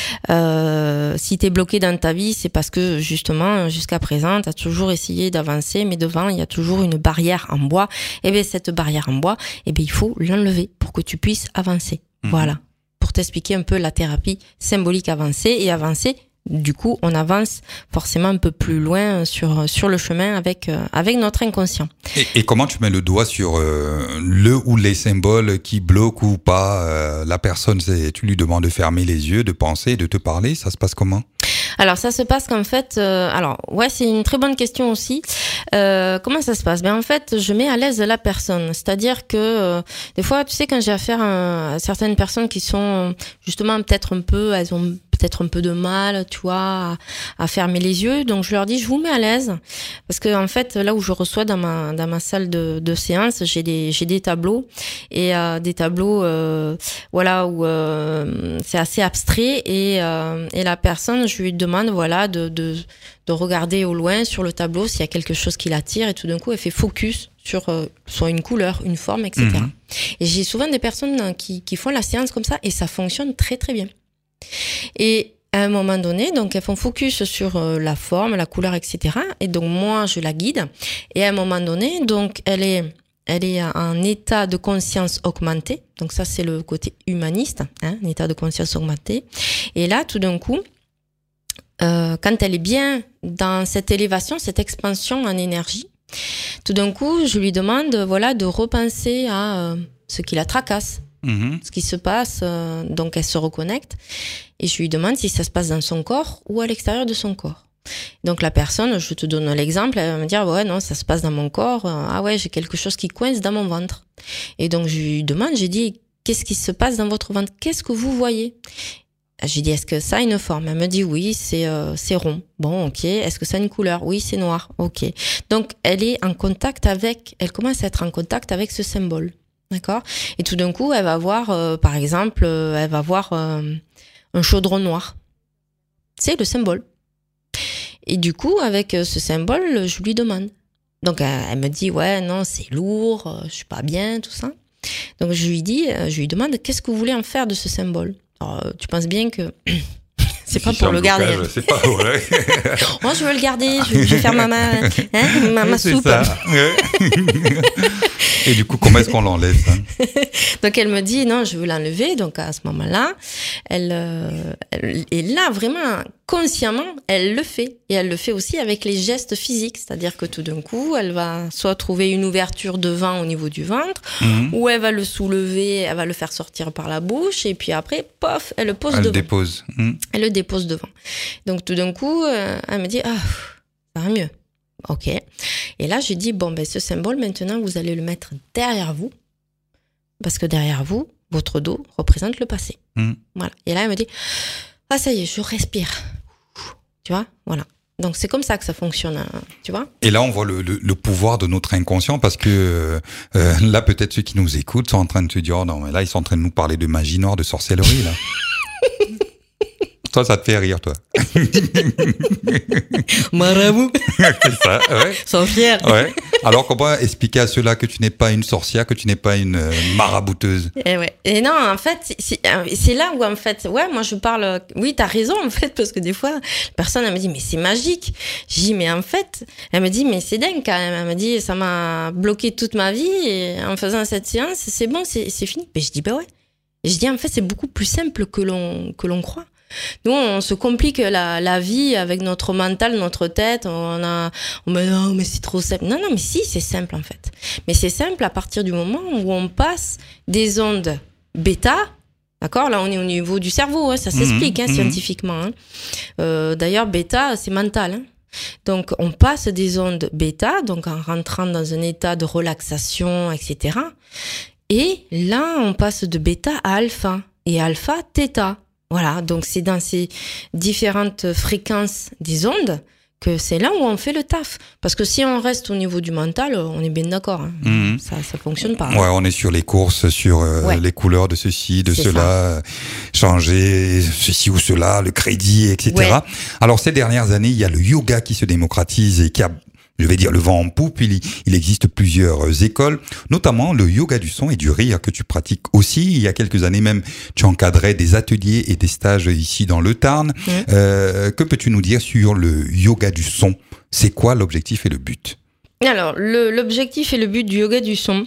euh, si t'es bloqué dans ta vie, c'est parce que justement, jusqu'à présent, t'as toujours essayé d'avancer, mais devant, il y a toujours une barrière en bois. Et bien, cette barrière en bois, et bien, il faut l'enlever pour que tu puisses avancer. Mmh. Voilà. Pour t'expliquer un peu la thérapie symbolique avancée et avancer. Du coup, on avance forcément un peu plus loin sur sur le chemin avec euh, avec notre inconscient. Et, et comment tu mets le doigt sur euh, le ou les symboles qui bloquent ou pas euh, la personne? C'est, tu lui demandes de fermer les yeux, de penser, de te parler. Ça se passe comment? Alors ça se passe qu'en fait, euh, alors ouais, c'est une très bonne question aussi. Euh, comment ça se passe? Ben en fait, je mets à l'aise la personne, c'est-à-dire que euh, des fois, tu sais, quand j'ai affaire à, à certaines personnes qui sont justement peut-être un peu, elles ont peut-être un peu de mal, tu vois, à, à fermer les yeux. Donc je leur dis, je vous mets à l'aise, parce que en fait, là où je reçois dans ma dans ma salle de, de séance, j'ai des j'ai des tableaux et euh, des tableaux, euh, voilà, où euh, c'est assez abstrait et euh, et la personne, je lui demande, voilà, de de de regarder au loin sur le tableau s'il y a quelque chose qui l'attire, et tout d'un coup, elle fait focus sur euh, soit une couleur, une forme, et cetera. Mmh. Et j'ai souvent des personnes qui qui font la séance comme ça et ça fonctionne très très bien. Et à un moment donné, donc elles font focus sur euh, la forme, la couleur, et cetera. Et donc moi, je la guide. Et à un moment donné, donc elle est, elle est en état de conscience augmenté. Donc ça, c'est le côté humaniste, hein, un état de conscience augmenté. Et là, tout d'un coup, euh, quand elle est bien dans cette élévation, cette expansion en énergie, tout d'un coup, je lui demande, voilà, de repenser à euh, ce qui la tracasse. Mmh. Ce qui se passe, euh, donc elle se reconnecte et je lui demande si ça se passe dans son corps ou à l'extérieur de son corps. Donc la personne, je te donne l'exemple, elle va me dire ouais non, ça se passe dans mon corps, ah ouais, j'ai quelque chose qui coince dans mon ventre. Et donc je lui demande, j'ai dit qu'est-ce qui se passe dans votre ventre, qu'est-ce que vous voyez? J'ai dit est-ce que ça a une forme? Elle me dit oui, c'est euh, c'est rond. Bon, OK. Est-ce que ça a une couleur? Oui, c'est noir. OK. Donc elle est en contact avec, elle commence à être en contact avec ce symbole. D'accord? Et tout d'un coup, elle va voir, euh, par exemple, euh, elle va voir euh, un chaudron noir. C'est le symbole. Et du coup, avec euh, ce symbole, je lui demande. Donc, elle, elle me dit, ouais, non, c'est lourd, euh, je suis pas bien, tout ça. Donc, je lui dis, euh, je lui demande, qu'est-ce que vous voulez en faire de ce symbole? Alors, euh, tu penses bien que c'est pas si pour le garder. Blocage, c'est pas vrai. Moi, je veux le garder, je vais, je vais faire ma, ma, hein, ma, ma soupe. Ça. Et du coup, comment est-ce qu'on l'enlève, ça? Donc, elle me dit, non, je veux l'enlever. Donc, à ce moment-là, elle, euh, elle est là, vraiment, consciemment, elle le fait. Et elle le fait aussi avec les gestes physiques. C'est-à-dire que tout d'un coup, elle va soit trouver une ouverture devant au niveau du ventre, mmh. ou elle va le soulever, elle va le faire sortir par la bouche, et puis après, pof, elle le pose elle devant. Dépose. Mmh. Elle le dépose devant. Donc tout d'un coup, euh, elle me dit, ah, ça va mieux. Ok. Et là, j'ai dit, bon, ben, ce symbole, maintenant, vous allez le mettre derrière vous, parce que derrière vous, votre dos représente le passé. Mmh. Voilà. Et là, elle me dit, ah, ça y est, je respire. Tu vois, voilà. Donc, c'est comme ça que ça fonctionne, hein, tu vois. Et là, on voit le, le, le pouvoir de notre inconscient, parce que euh, là, peut-être ceux qui nous écoutent sont en train de se dire, oh non, mais là, ils sont en train de nous parler de magie noire, de sorcellerie, là. Toi, ça te fait rire, toi. Marabout. C'est ça, ouais. Ils sont fiers. Ouais. Alors, comment expliquer à ceux-là que tu n'es pas une sorcière, que tu n'es pas une euh, marabouteuse? Et ouais. Et non, en fait, c'est, c'est là où, en fait, ouais, moi, je parle, oui, t'as raison, en fait, parce que des fois, la personne, elle me dit, mais c'est magique. J'ai dit, mais en fait, elle me dit, mais c'est dingue, quand même. Elle me dit, ça m'a bloqué toute ma vie, et en faisant cette séance, c'est bon, c'est, c'est fini. Mais je dis, bah ouais. Et je dis, en fait, c'est beaucoup plus simple que l'on, que l'on croit. Nous, on se complique la, la vie avec notre mental, notre tête. On a, on me dit, non, mais c'est trop simple. Non, non, mais si, c'est simple, en fait. Mais c'est simple à partir du moment où on passe des ondes bêta. D'accord ? Là, on est au niveau du cerveau, hein, ça s'explique, hein, mmh, scientifiquement. Hein. Euh, d'ailleurs, bêta, c'est mental. Hein. Donc, on passe des ondes bêta, donc en rentrant dans un état de relaxation, et cetera. Et là, on passe de bêta à alpha. Et alpha, theta. Voilà, donc c'est dans ces différentes fréquences des ondes que c'est là où on fait le taf. Parce que si on reste au niveau du mental, on est bien d'accord. Hein. Mmh. Ça ça fonctionne pas. Ouais, hein. On est sur les courses, sur euh, ouais. les couleurs de ceci, de c'est cela, ça. Changer ceci ou cela, le crédit, et cetera. Ouais. Alors ces dernières années, il y a le yoga qui se démocratise et qui a, je vais dire, le vent en poupe. Il, il existe plusieurs écoles, notamment le yoga du son et du rire que tu pratiques aussi. Il y a quelques années même, tu encadrais des ateliers et des stages ici dans le Tarn. Mmh. Euh, que peux-tu nous dire sur le yoga du son ? C'est quoi l'objectif et le but ? Alors, le, l'objectif et le but du yoga du son,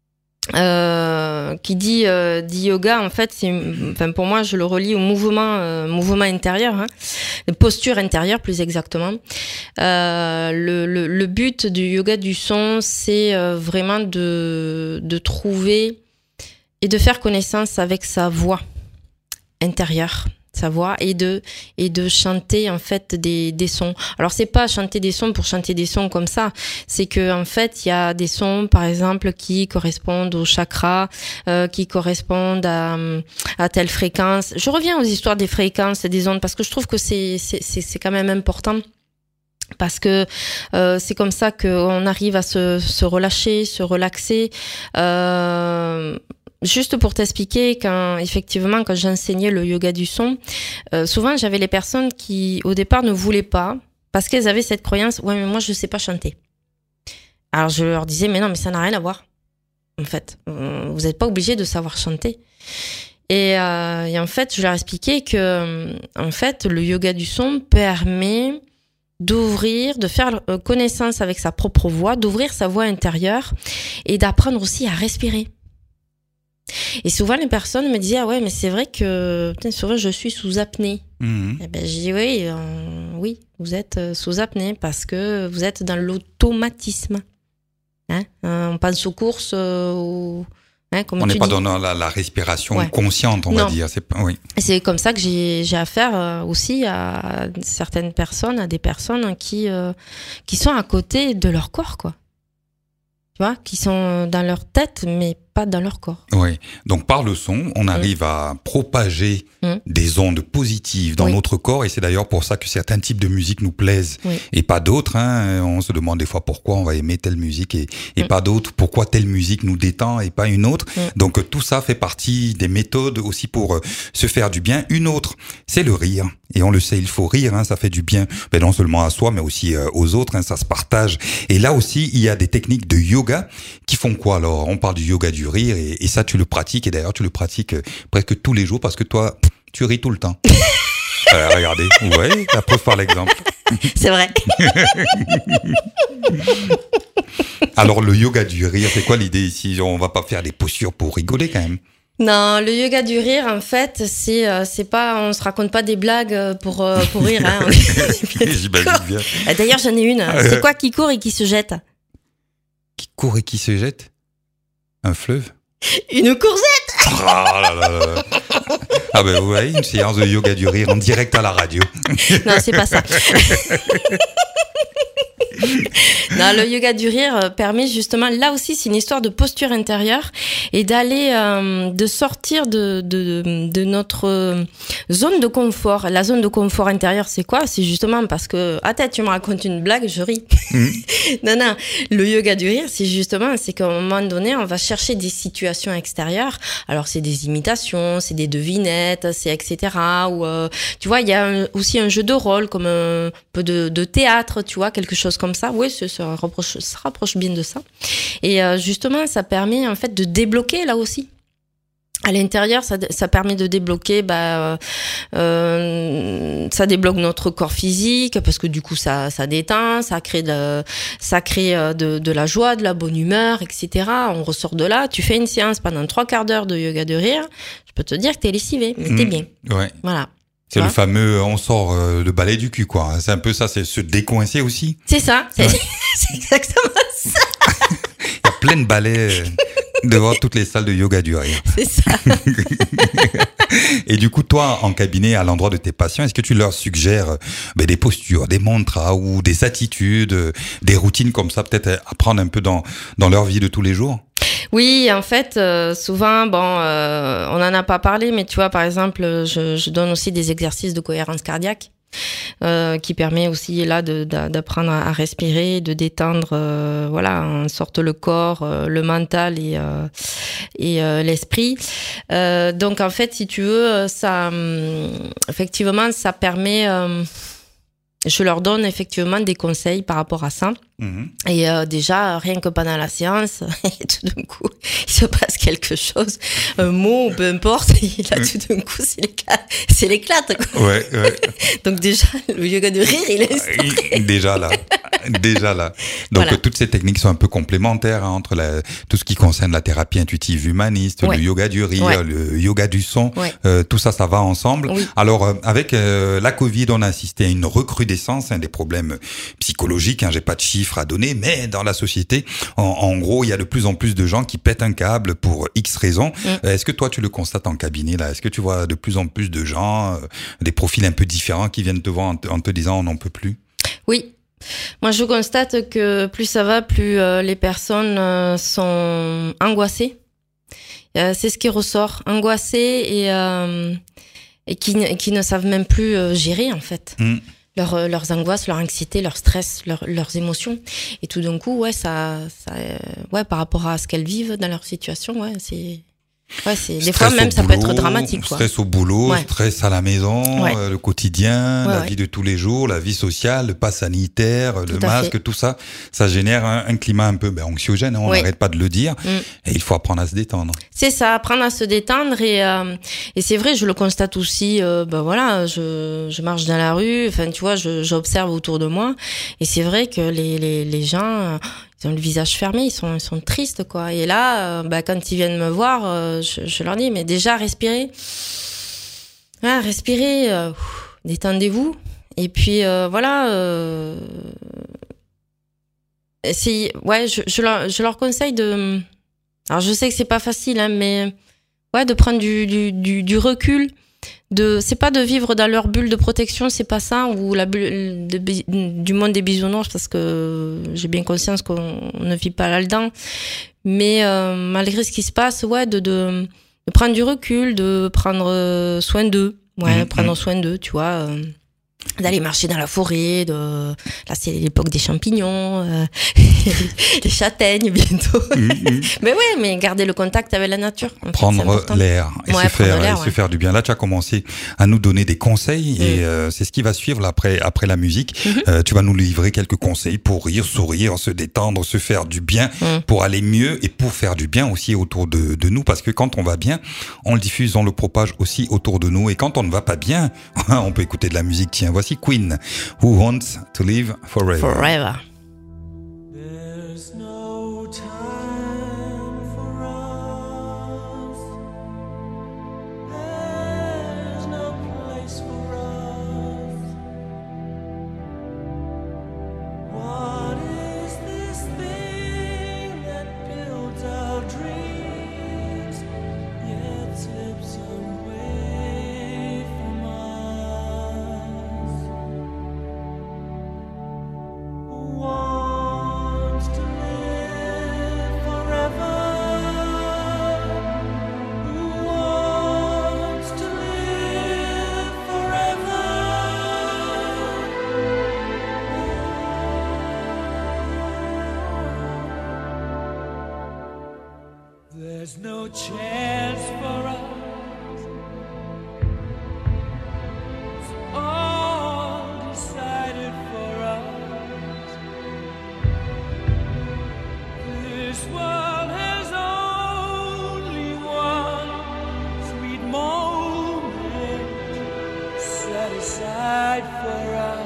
Euh, qui dit, euh, dit yoga, en fait, c'est, enfin, pour moi, je le relie au mouvement, euh, mouvement intérieur, hein, posture intérieure, plus exactement. Euh, le, le, le but du yoga du son, c'est euh, vraiment de, de trouver et de faire connaissance avec sa voix intérieure. Sa voix et de et de chanter en fait des des sons. Alors c'est pas chanter des sons pour chanter des sons comme ça, c'est que en fait il y a des sons par exemple qui correspondent au chakra, euh, qui correspondent à à telle fréquence. Je reviens aux histoires des fréquences et des ondes parce que je trouve que c'est c'est c'est, c'est quand même important. Parce que euh, c'est comme ça qu'on arrive à se se relâcher, se relaxer. Euh, Juste pour t'expliquer, quand effectivement quand j'enseignais le yoga du son, euh, souvent j'avais les personnes qui au départ ne voulaient pas parce qu'elles avaient cette croyance, ouais mais moi je sais pas chanter. Alors je leur disais mais non mais ça n'a rien à voir. En fait, vous n'êtes pas obligé de savoir chanter. Et, euh, et en fait je leur expliquais que en fait le yoga du son permet d'ouvrir, de faire connaissance avec sa propre voix, d'ouvrir sa voix intérieure et d'apprendre aussi à respirer. Et souvent les personnes me disaient ah ouais mais c'est vrai que putain, souvent je suis sous apnée. Mmh. Et ben je dis oui euh, oui vous êtes sous apnée parce que vous êtes dans l'automatisme. Hein euh, on pense aux courses, euh, aux... Hein, comme on n'est pas dis. dans la, la respiration ouais. consciente on non. va dire. C'est pas, oui. C'est comme ça que j'ai j'ai affaire aussi à certaines personnes, à des personnes qui euh, qui sont à côté de leur corps quoi. Tu vois, qui sont dans leur tête mais pas dans leur corps. Oui. Donc par le son, on arrive mmh. à propager mmh. des ondes positives dans oui. notre corps et c'est d'ailleurs pour ça que certains types de musique nous plaisent oui. et pas d'autres. Hein. On se demande des fois pourquoi on va aimer telle musique et, et mmh. pas d'autres. Pourquoi telle musique nous détend et pas une autre. Mmh. Donc tout ça fait partie des méthodes aussi pour euh, se faire du bien. Une autre, c'est le rire. Et on le sait, il faut rire, hein, ça fait du bien, mais non seulement à soi, mais aussi euh, aux autres, hein, ça se partage. Et là aussi, il y a des techniques de yoga qui font quoi alors ? On parle du yoga du rire, et, et ça tu le pratiques, et d'ailleurs tu le pratiques euh, presque tous les jours, parce que toi, tu ris tout le temps. euh, regardez, ouais, la preuve par l'exemple. C'est vrai. Alors le yoga du rire, c'est quoi l'idée ici ? On va pas faire des postures pour rigoler quand même. Non, le yoga du rire, en fait, c'est euh, c'est pas, on se raconte pas des blagues pour euh, pour rire. Hein. J'imagine bien. D'ailleurs, j'en ai une. C'est quoi qui court et qui se jette? Qui court et qui se jette? Un fleuve? Une coursette. Oh là là là. Ah ben vous voyez, une séance de yoga du rire en direct à la radio. Non, c'est pas ça. Non, le yoga du rire permet justement, là aussi, c'est une histoire de posture intérieure et d'aller, euh, de sortir de, de, de notre zone de confort. La zone de confort intérieur, c'est quoi? C'est justement parce que, ah tête, tu me racontes une blague, je ris. Mmh. Non, non, le yoga du rire, c'est justement, c'est qu'à un moment donné, on va chercher des situations extérieures. Alors, c'est des imitations, c'est des devinettes, c'est et cetera. Ou, euh, tu vois, il y a un, aussi un jeu de rôle, comme un peu de, de théâtre, tu vois, quelque chose comme ça. Oui, ça se rapproche, se rapproche bien de ça. Et euh, justement, ça permet en fait de débloquer là aussi. À l'intérieur, ça, ça permet de débloquer, bah, euh, ça débloque notre corps physique parce que du coup, ça, ça détend, ça crée de, ça crée de, de la joie, de la bonne humeur, et cetera. On ressort de là. Tu fais une séance pendant trois quarts d'heure de yoga de rire. Je peux te dire que t'es lessivé, mais t'es mmh, bien. Ouais. Voilà. C'est le fameux on sort le balai du cul, quoi. C'est un peu ça, c'est se décoincer aussi. C'est ça, c'est, ouais. c'est exactement ça. Il y a plein de balais devant toutes les salles de yoga du rire. C'est ça. Et du coup, toi, en cabinet, à l'endroit de tes patients, est-ce que tu leur suggères ben, des postures, des mantras ou des attitudes, des routines comme ça, peut-être à prendre un peu dans, dans leur vie de tous les jours? Oui, en fait, euh, souvent, bon, euh, on n'en a pas parlé, mais tu vois, par exemple, je, je donne aussi des exercices de cohérence cardiaque. Euh, qui permet aussi là de, de, d'apprendre à respirer, de détendre, euh, voilà, en sorte le corps, euh, le mental et euh, et euh, l'esprit. Euh, donc en fait, si tu veux, ça, effectivement, ça permet. Euh, je leur donne effectivement des conseils par rapport à ça. Mmh. Et euh, déjà, rien que pendant la séance, tout d'un coup, il se passe quelque chose, un mot, peu importe, et là, tout d'un coup, c'est l'éclat, c'est l'éclate, quoi. Ouais, ouais. Donc déjà, le yoga de rire, il est instauré. Déjà là, déjà là. Donc voilà. Toutes ces techniques sont un peu complémentaires hein, entre la, tout ce qui concerne la thérapie intuitive humaniste, ouais. le yoga du rire, ouais. le yoga du son, ouais. euh, tout ça, ça va ensemble. Oui. Alors, euh, avec euh, la Covid, on a assisté à une recrudescence hein, des problèmes psychologiques. Hein, j'ai pas de chiffres à donner, mais dans la société, en, en gros, il y a de plus en plus de gens qui pètent un câble pour X raisons. Mm. Est-ce que toi, tu le constates en cabinet là? Est-ce que tu vois de plus en plus de gens, euh, des profils un peu différents qui viennent te voir en te, en te disant on n'en peut plus? Oui. Moi, je constate que plus ça va, plus euh, les personnes euh, sont angoissées. Euh, c'est ce qui ressort, angoissées et, euh, et qui, qui ne savent même plus euh, gérer en fait. Mm. Leur, leurs angoisses, leur anxiété, leur stress, leur, leurs émotions. Et tout d'un coup, ouais, ça, ça, ouais, par rapport à ce qu'elles vivent dans leur situation, ouais, c'est, ouais, c'est, des fois même, ça boulot, peut être dramatique, quoi. Stress au boulot, ouais. stress à la maison, ouais. euh, le quotidien, ouais, la ouais. vie de tous les jours, la vie sociale, le pass sanitaire, tout le masque, fait. Tout ça, ça génère un, un climat un peu ben, anxiogène, hein, on n'arrête ouais. pas de le dire, mm. et il faut apprendre à se détendre. C'est ça, apprendre à se détendre, et, euh, et c'est vrai, je le constate aussi, euh, ben voilà, je, je marche dans la rue, enfin, tu vois, je, j'observe autour de moi, et c'est vrai que les, les, les gens, euh, ils ont le visage fermé, ils sont, ils sont tristes, quoi. Et là, euh, bah, quand ils viennent me voir, euh, je, je leur dis, mais déjà, respirez. Ah, respirez, euh, détendez-vous. Et puis, euh, voilà, euh, c'est, ouais, je, je, leur, je leur conseille de, alors je sais que c'est pas facile, hein, mais, ouais, de prendre du, du, du, du recul. De, c'est pas de vivre dans leur bulle de protection, c'est pas ça, ou la bulle de, du monde des bisounours, parce que j'ai bien conscience qu'on ne vit pas là-dedans. Mais euh, malgré ce qui se passe, ouais, de, de, de prendre du recul, de prendre soin d'eux, ouais, mmh, prendre mmh. soin d'eux, tu vois. Euh, d'aller marcher dans la forêt, de... là c'est l'époque des champignons, euh... les châtaignes bientôt. Mmh. Mais ouais, mais garder le contact avec la nature. En prendre fait, l'air et, ouais, se, faire, l'air, et ouais. se faire du bien. Là, tu as commencé à nous donner des conseils mmh. et euh, c'est ce qui va suivre là, après, après la musique. Mmh. Euh, tu vas nous livrer quelques conseils pour rire, sourire, se détendre, se faire du bien, mmh. pour aller mieux et pour faire du bien aussi autour de, de nous. Parce que quand on va bien, on le diffuse, on le propage aussi autour de nous. Et quand on ne va pas bien, on peut écouter de la musique. Tiens, voici Queen, Who Wants to Live Forever. Forever. There's no time for us. chance for us. It's all decided for us. This world has only one sweet moment set aside for us.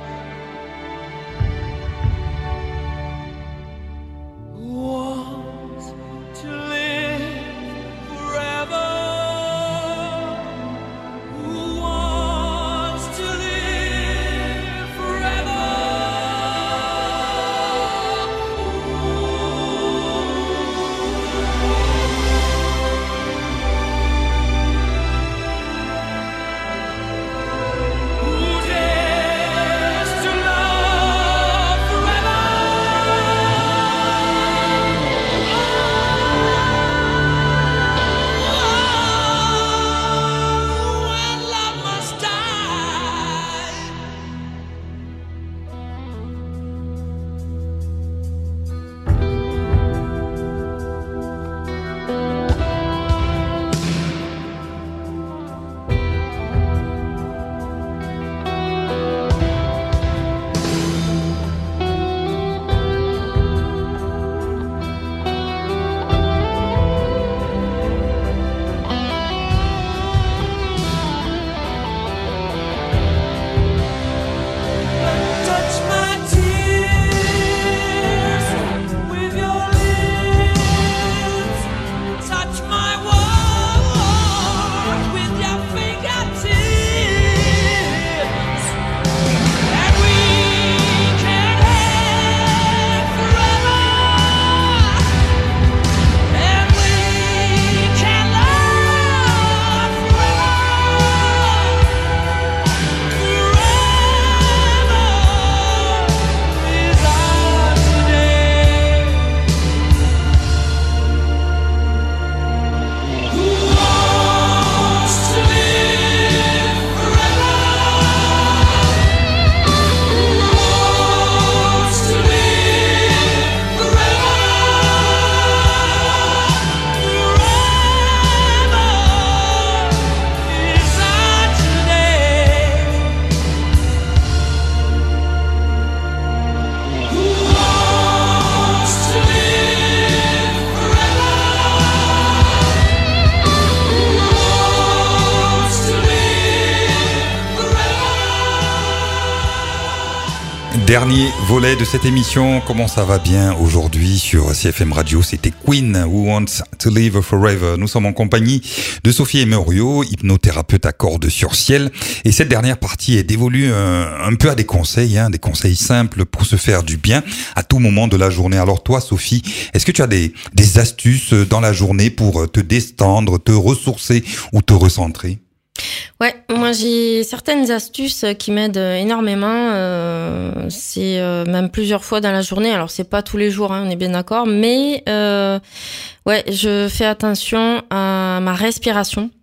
Dernier volet de cette émission, comment ça va bien aujourd'hui sur C F M Radio, c'était Queen, Who Wants to Live Forever. Nous sommes en compagnie de Sophie Emerio, hypnothérapeute à cordes sur ciel. Et cette dernière partie est dévolue un, un peu à des conseils, hein, des conseils simples pour se faire du bien à tout moment de la journée. Alors toi, Sophie, est-ce que tu as des, des astuces dans la journée pour te détendre, te ressourcer ou te recentrer ? Ouais, moi j'ai certaines astuces qui m'aident énormément. Euh, c'est euh, même plusieurs fois dans la journée. Alors c'est pas tous les jours, hein, on est bien d'accord. Mais euh, ouais, je fais attention à ma respiration.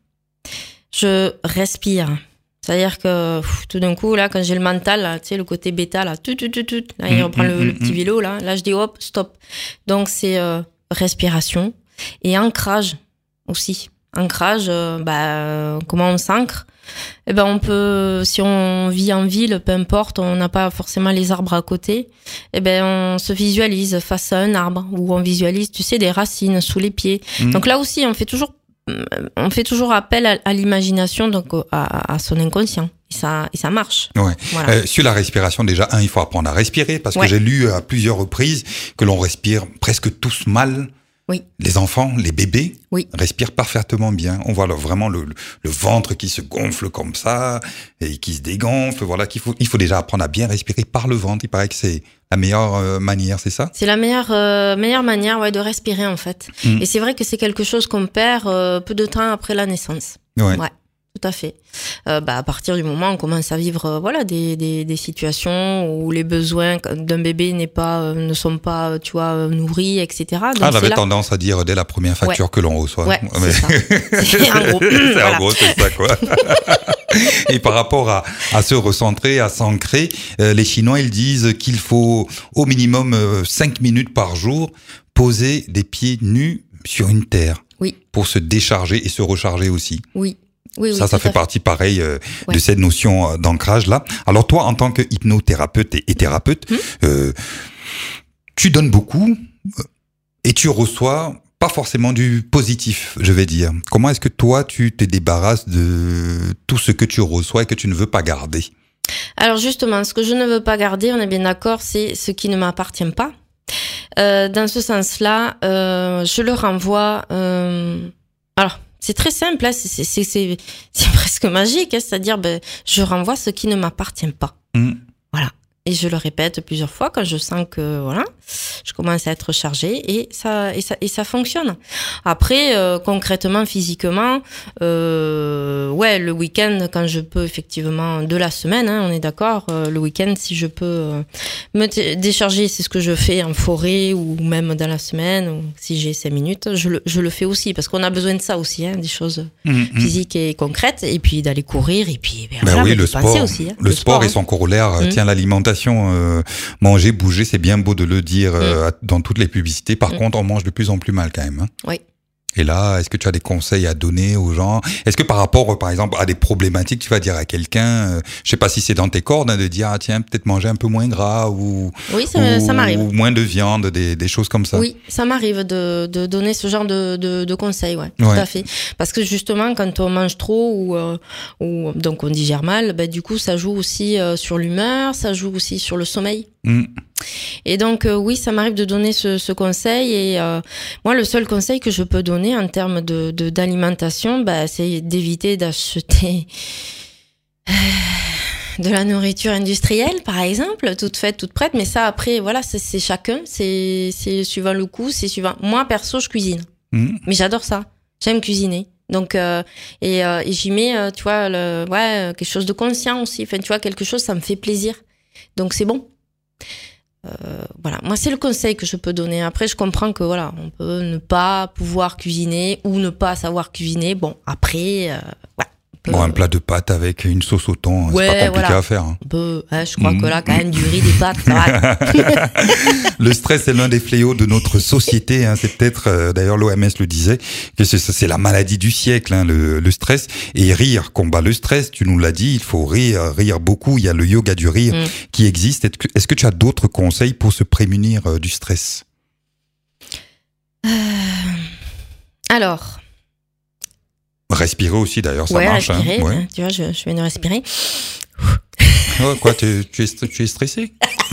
Je respire. C'est-à-dire que pff, tout d'un coup là, quand j'ai le mental, là, tu sais, le côté bêta là, tout, tout, tout, tout, là il reprend mmh, le, mmh, le petit vélo là. Là je dis hop, stop. Donc c'est euh, respiration et ancrage aussi. Ancrage, euh, bah, euh, comment on s'ancre ? Eh ben, on peut, si on vit en ville, peu importe, on n'a pas forcément les arbres à côté, eh ben, on se visualise face à un arbre, ou on visualise, tu sais, des racines sous les pieds. Mmh. Donc là aussi, on fait toujours, on fait toujours appel à, à l'imagination, donc à, à son inconscient. Et ça, et ça marche. Ouais. Voilà. Euh, sur la respiration, déjà, un, il faut apprendre à respirer, parce ouais. que j'ai lu à plusieurs reprises que l'on respire presque tous mal. Oui. Les enfants, les bébés, oui. respirent parfaitement bien. On voit alors vraiment le, le ventre qui se gonfle comme ça et qui se dégonfle. Voilà, qu'il faut, il faut déjà apprendre à bien respirer par le ventre. Il paraît que c'est la meilleure euh, manière, c'est ça ? C'est la meilleure euh, meilleure manière, ouais, de respirer en fait. Mmh. Et c'est vrai que c'est quelque chose qu'on perd euh, peu de temps après la naissance. Ouais. ouais. Tout à fait. Euh, bah, à partir du moment où on commence à vivre euh, voilà, des, des, des situations où les besoins d'un bébé n'est pas, euh, ne sont pas, tu vois, nourris, et cetera. Donc ah, j'avais là... tendance à dire dès la première facture ouais. que l'on reçoit. Ouais, mais... c'est ça. C'est en gros. c'est voilà. en gros, c'est ça, quoi. Et par rapport à, à se recentrer, à s'ancrer, euh, les Chinois, ils disent qu'il faut au minimum euh, cinq minutes par jour poser des pieds nus sur une terre. Oui. Pour se décharger et se recharger aussi. Oui. Oui, ça, oui, ça fait, fait partie, pareil, euh, ouais. de cette notion d'ancrage-là. Alors toi, en tant que hypnothérapeute et, et thérapeute, mmh. euh, tu donnes beaucoup et tu reçois pas forcément du positif, je vais dire. Comment est-ce que toi, tu te débarrasses de tout ce que tu reçois et que tu ne veux pas garder? Alors justement, ce que je ne veux pas garder, on est bien d'accord, c'est ce qui ne m'appartient pas. Euh, dans ce sens-là, euh, je le renvoie... Euh, alors... C'est très simple, hein, c'est, c'est, c'est, c'est, c'est presque magique, hein, c'est-à-dire ben, je renvoie ce qui ne m'appartient pas. Mmh. Voilà. Et je le répète plusieurs fois quand je sens que voilà, je commence à être chargée et ça et ça et ça fonctionne. Après euh, concrètement, physiquement, euh, ouais, le week-end quand je peux effectivement de la semaine, hein, on est d'accord. Euh, le week-end, si je peux euh, me t- décharger, c'est ce que je fais en forêt ou même dans la semaine. Ou si j'ai cinq minutes, je le je le fais aussi parce qu'on a besoin de ça aussi, hein, des choses mmh, physiques mmh. et concrètes. Et puis d'aller courir et puis ben, ben voilà, oui, le sport, aussi, hein, le, le sport, sport et son corollaire mmh. tient l'alimentation. Euh, manger, bouger, c'est bien beau de le dire euh, mmh. dans toutes les publicités. Par mmh. contre, on mange de plus en plus mal quand même. Hein. Oui. Et là, est-ce que tu as des conseils à donner aux gens? Est-ce que par rapport, par exemple, à des problématiques, tu vas dire à quelqu'un, euh, je sais pas si c'est dans tes cordes, hein, de dire, ah tiens, peut-être manger un peu moins gras ou, oui, ça, ou, ça m'arrive. ou moins de viande, des, des choses comme ça. Oui, ça m'arrive de, de donner ce genre de, de, de conseils, ouais, tout ouais. à fait. Parce que justement, quand on mange trop ou, euh, ou donc on digère mal, bah, du coup, ça joue aussi euh, sur l'humeur, ça joue aussi sur le sommeil. Mmh. Et donc euh, oui, ça m'arrive de donner ce, ce conseil et euh, moi le seul conseil que je peux donner en termes de, de d'alimentation, bah, c'est d'éviter d'acheter euh, de la nourriture industrielle par exemple, toute faite, toute prête. Mais ça après voilà, c'est, c'est chacun, c'est c'est suivant le goût, c'est suivant. Moi perso, je cuisine, mmh. mais j'adore ça, j'aime cuisiner. Donc euh, et, euh, et j'y mets, euh, tu vois, le, ouais, quelque chose de conscient aussi. Enfin, tu vois, quelque chose, ça me fait plaisir. Donc c'est bon. Euh, voilà, moi c'est le conseil que je peux donner. Après je comprends que voilà, on peut ne pas pouvoir cuisiner ou ne pas savoir cuisiner. Bon après, euh, voilà. Peut... Bon, un plat de pâtes avec une sauce au thon, ouais, c'est pas compliqué voilà. à faire. Hein. On peut, hein, je crois mmh. que là quand même du riz, des pâtes, ça va. Le stress est l'un des fléaux de notre société. Hein. C'est peut-être, euh, d'ailleurs l'O M S le disait, que c'est, c'est la maladie du siècle, hein, le, le stress. Et rire combat le stress. Tu nous l'as dit, il faut rire, rire beaucoup. Il y a le yoga du rire mmh. qui existe. Est-ce que, est-ce que tu as d'autres conseils pour se prémunir euh, du stress? euh... Alors. Respirer aussi, d'ailleurs, ça ouais, marche. Respirer, hein. Ouais. Tu vois, je, je viens de respirer. Oh, quoi, tu, tu, es, tu es stressé?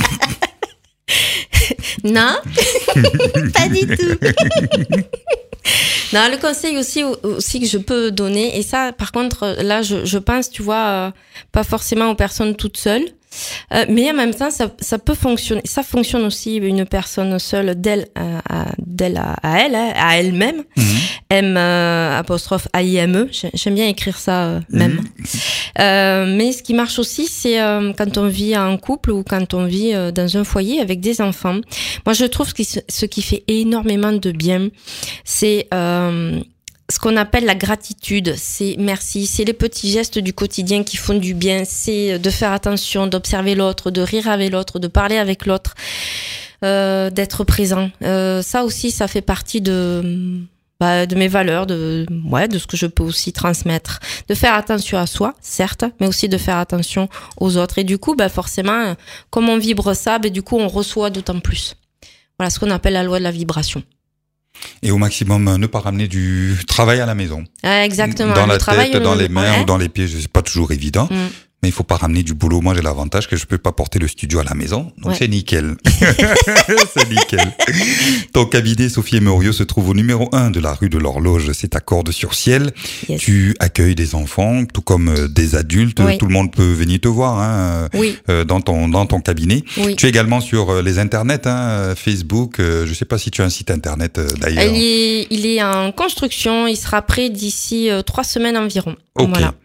Non, pas du tout. Non, le conseil aussi, aussi que je peux donner, et ça, par contre, là, je, je pense, tu vois, euh, pas forcément aux personnes toutes seules, euh, mais en même temps, ça, ça peut fonctionner. Ça fonctionne aussi une personne seule d'elle à, à, d'elle à, à elle, hein, à elle-même. Mmh. M euh, apostrophe A I M E. J'aime bien écrire ça euh, même. Mmh. Euh, mais ce qui marche aussi, c'est euh, quand on vit en couple ou quand on vit euh, dans un foyer avec des enfants. Moi, je trouve que ce qui fait énormément de bien, c'est euh, ce qu'on appelle la gratitude. C'est merci, c'est les petits gestes du quotidien qui font du bien. C'est de faire attention, d'observer l'autre, de rire avec l'autre, de parler avec l'autre, euh, d'être présent. Euh, ça aussi, ça fait partie de... Bah, de mes valeurs, de ouais, de ce que je peux aussi transmettre, de faire attention à soi, certes, mais aussi de faire attention aux autres. Et du coup, bah forcément, comme on vibre ça, bah, du coup, on reçoit d'autant plus. Voilà ce qu'on appelle la loi de la vibration. Et au maximum, ne pas ramener du travail à la maison. Ah, exactement. Dans le la travail, tête, dans les mains ouais. ou dans les pieds, c'est pas toujours évident. Mm. Mais il faut pas ramener du boulot. Moi, j'ai l'avantage que je peux pas porter le studio à la maison. Donc, ouais. c'est nickel. C'est nickel. Ton cabinet, Sophie et Muriot, se trouve au numéro un de la rue de l'Horloge. C'est à Cordes-sur-Ciel. Yes. Tu accueilles des enfants, tout comme des adultes. Oui. Tout le monde peut venir te voir, hein, oui. euh, dans ton, dans ton cabinet. Oui. Tu es également sur les internets, hein, Facebook. Euh, je sais pas si tu as un site internet, euh, d'ailleurs. Il est, il est en construction. Il sera prêt d'ici euh, trois semaines environ. Ok. Voilà.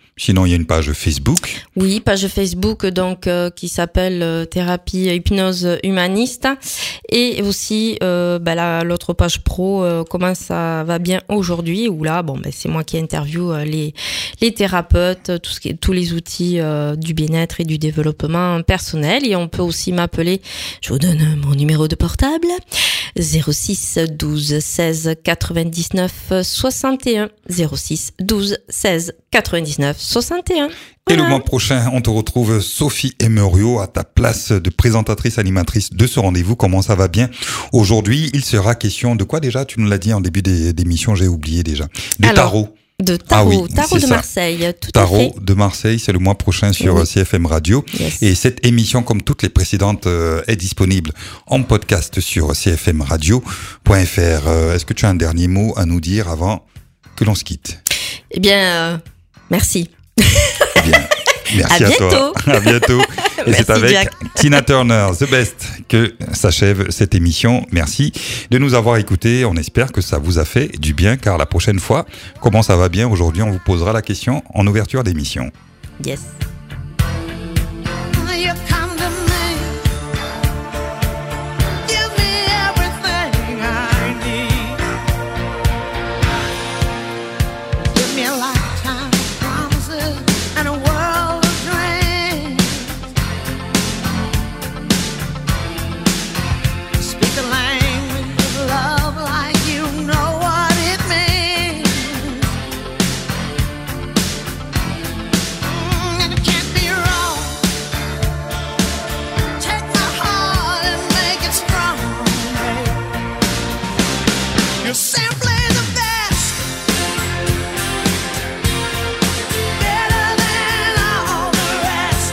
Sinon, il y a une page Facebook. Oui, page Facebook donc euh, qui s'appelle euh, Thérapie Hypnose Humaniste. Et aussi euh, bah, la, l'autre page pro, euh, Comment ça va bien aujourd'hui, où là, bon, bah, c'est moi qui interviewe euh, les, les thérapeutes, tout ce qui est, tous les outils euh, du bien-être et du développement personnel. Et on peut aussi m'appeler, je vous donne mon numéro de portable, zéro six douze seize quatre-vingt-dix-neuf soixante et un, zéro six douze seize quatre-vingt-dix-neuf soixante et un. Et Voilà. le mois prochain, on te retrouve Sophie Emerio à ta place de présentatrice animatrice de ce rendez-vous. Comment ça va bien? Aujourd'hui, il sera question de quoi déjà? Tu nous l'as dit en début des- d'émission, j'ai oublié déjà. De Alors, tarot. De Tarot, Ah oui, Tarot c'est de ça. Marseille, tout à Tarot fait. de Marseille, c'est le mois prochain sur Oui. C F M Radio. Yes. Et cette émission, comme toutes les précédentes, euh, est disponible en podcast sur c f m radio point f r. Euh, est-ce que tu as un dernier mot à nous dire avant que l'on se quitte? Eh bien, euh, merci. Eh bien, merci À à, toi. À bientôt. Et Merci, c'est avec Jack. Tina Turner, The Best, que s'achève cette émission. Merci de nous avoir écoutés. On espère que ça vous a fait du bien, car la prochaine fois, comment ça va bien aujourd'hui, on vous posera la question en ouverture d'émission. Yes. You come to me, give me everything I need. Give me a lifetime of promises and a world of dreams. Speak the language of love like you know what it means. Mm, and it can't be wrong. Take my heart and make it strong. You're simply the best, better than all the rest,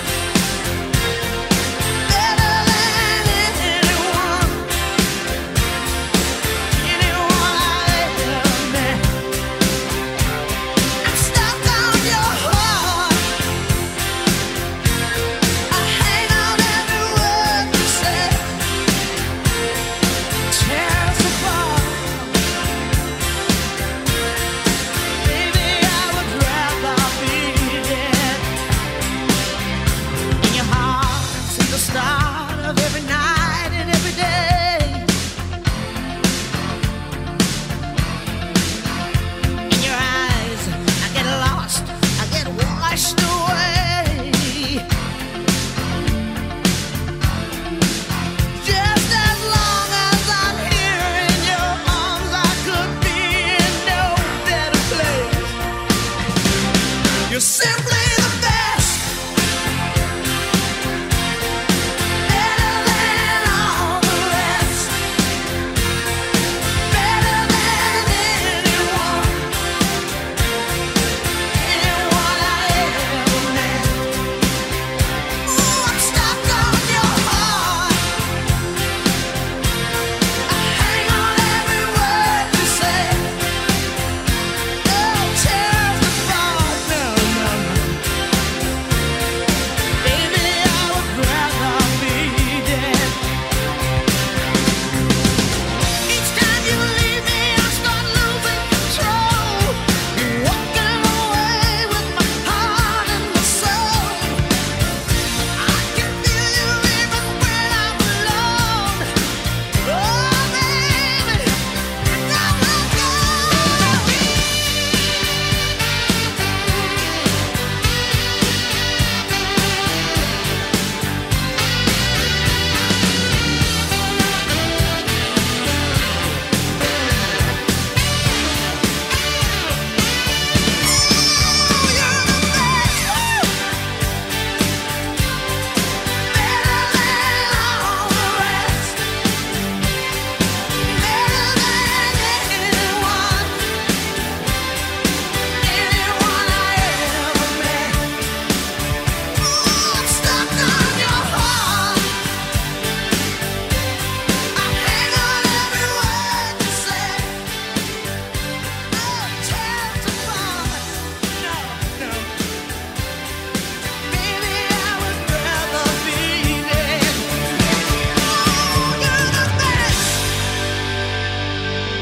better than anyone, anyone I ever met. I'm stuck on your heart. I hang on every word you say. Tear us apart. Baby, I would rather be dead. In your heart, since the start of every night and every day. In your eyes, I get lost, I get washed away. Just as long as I'm here in your arms, I could be in no better place. You're simply the best, better than all the rest, better than anyone, anyone I ever met. Ooh, I'm stuck on your heart. I hang on every word you say. Oh, tear us apart, no, no, no. Baby, I would rather be dead. Each time you leave me, I start losing control. You're walking away with my heart and my soul. I can feel you even when I'm alone. Oh, baby, now let go.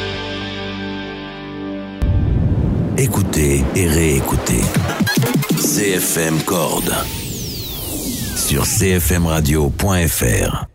Écoutez et réécoutez. C F M Cordes sur c f m radio point f r.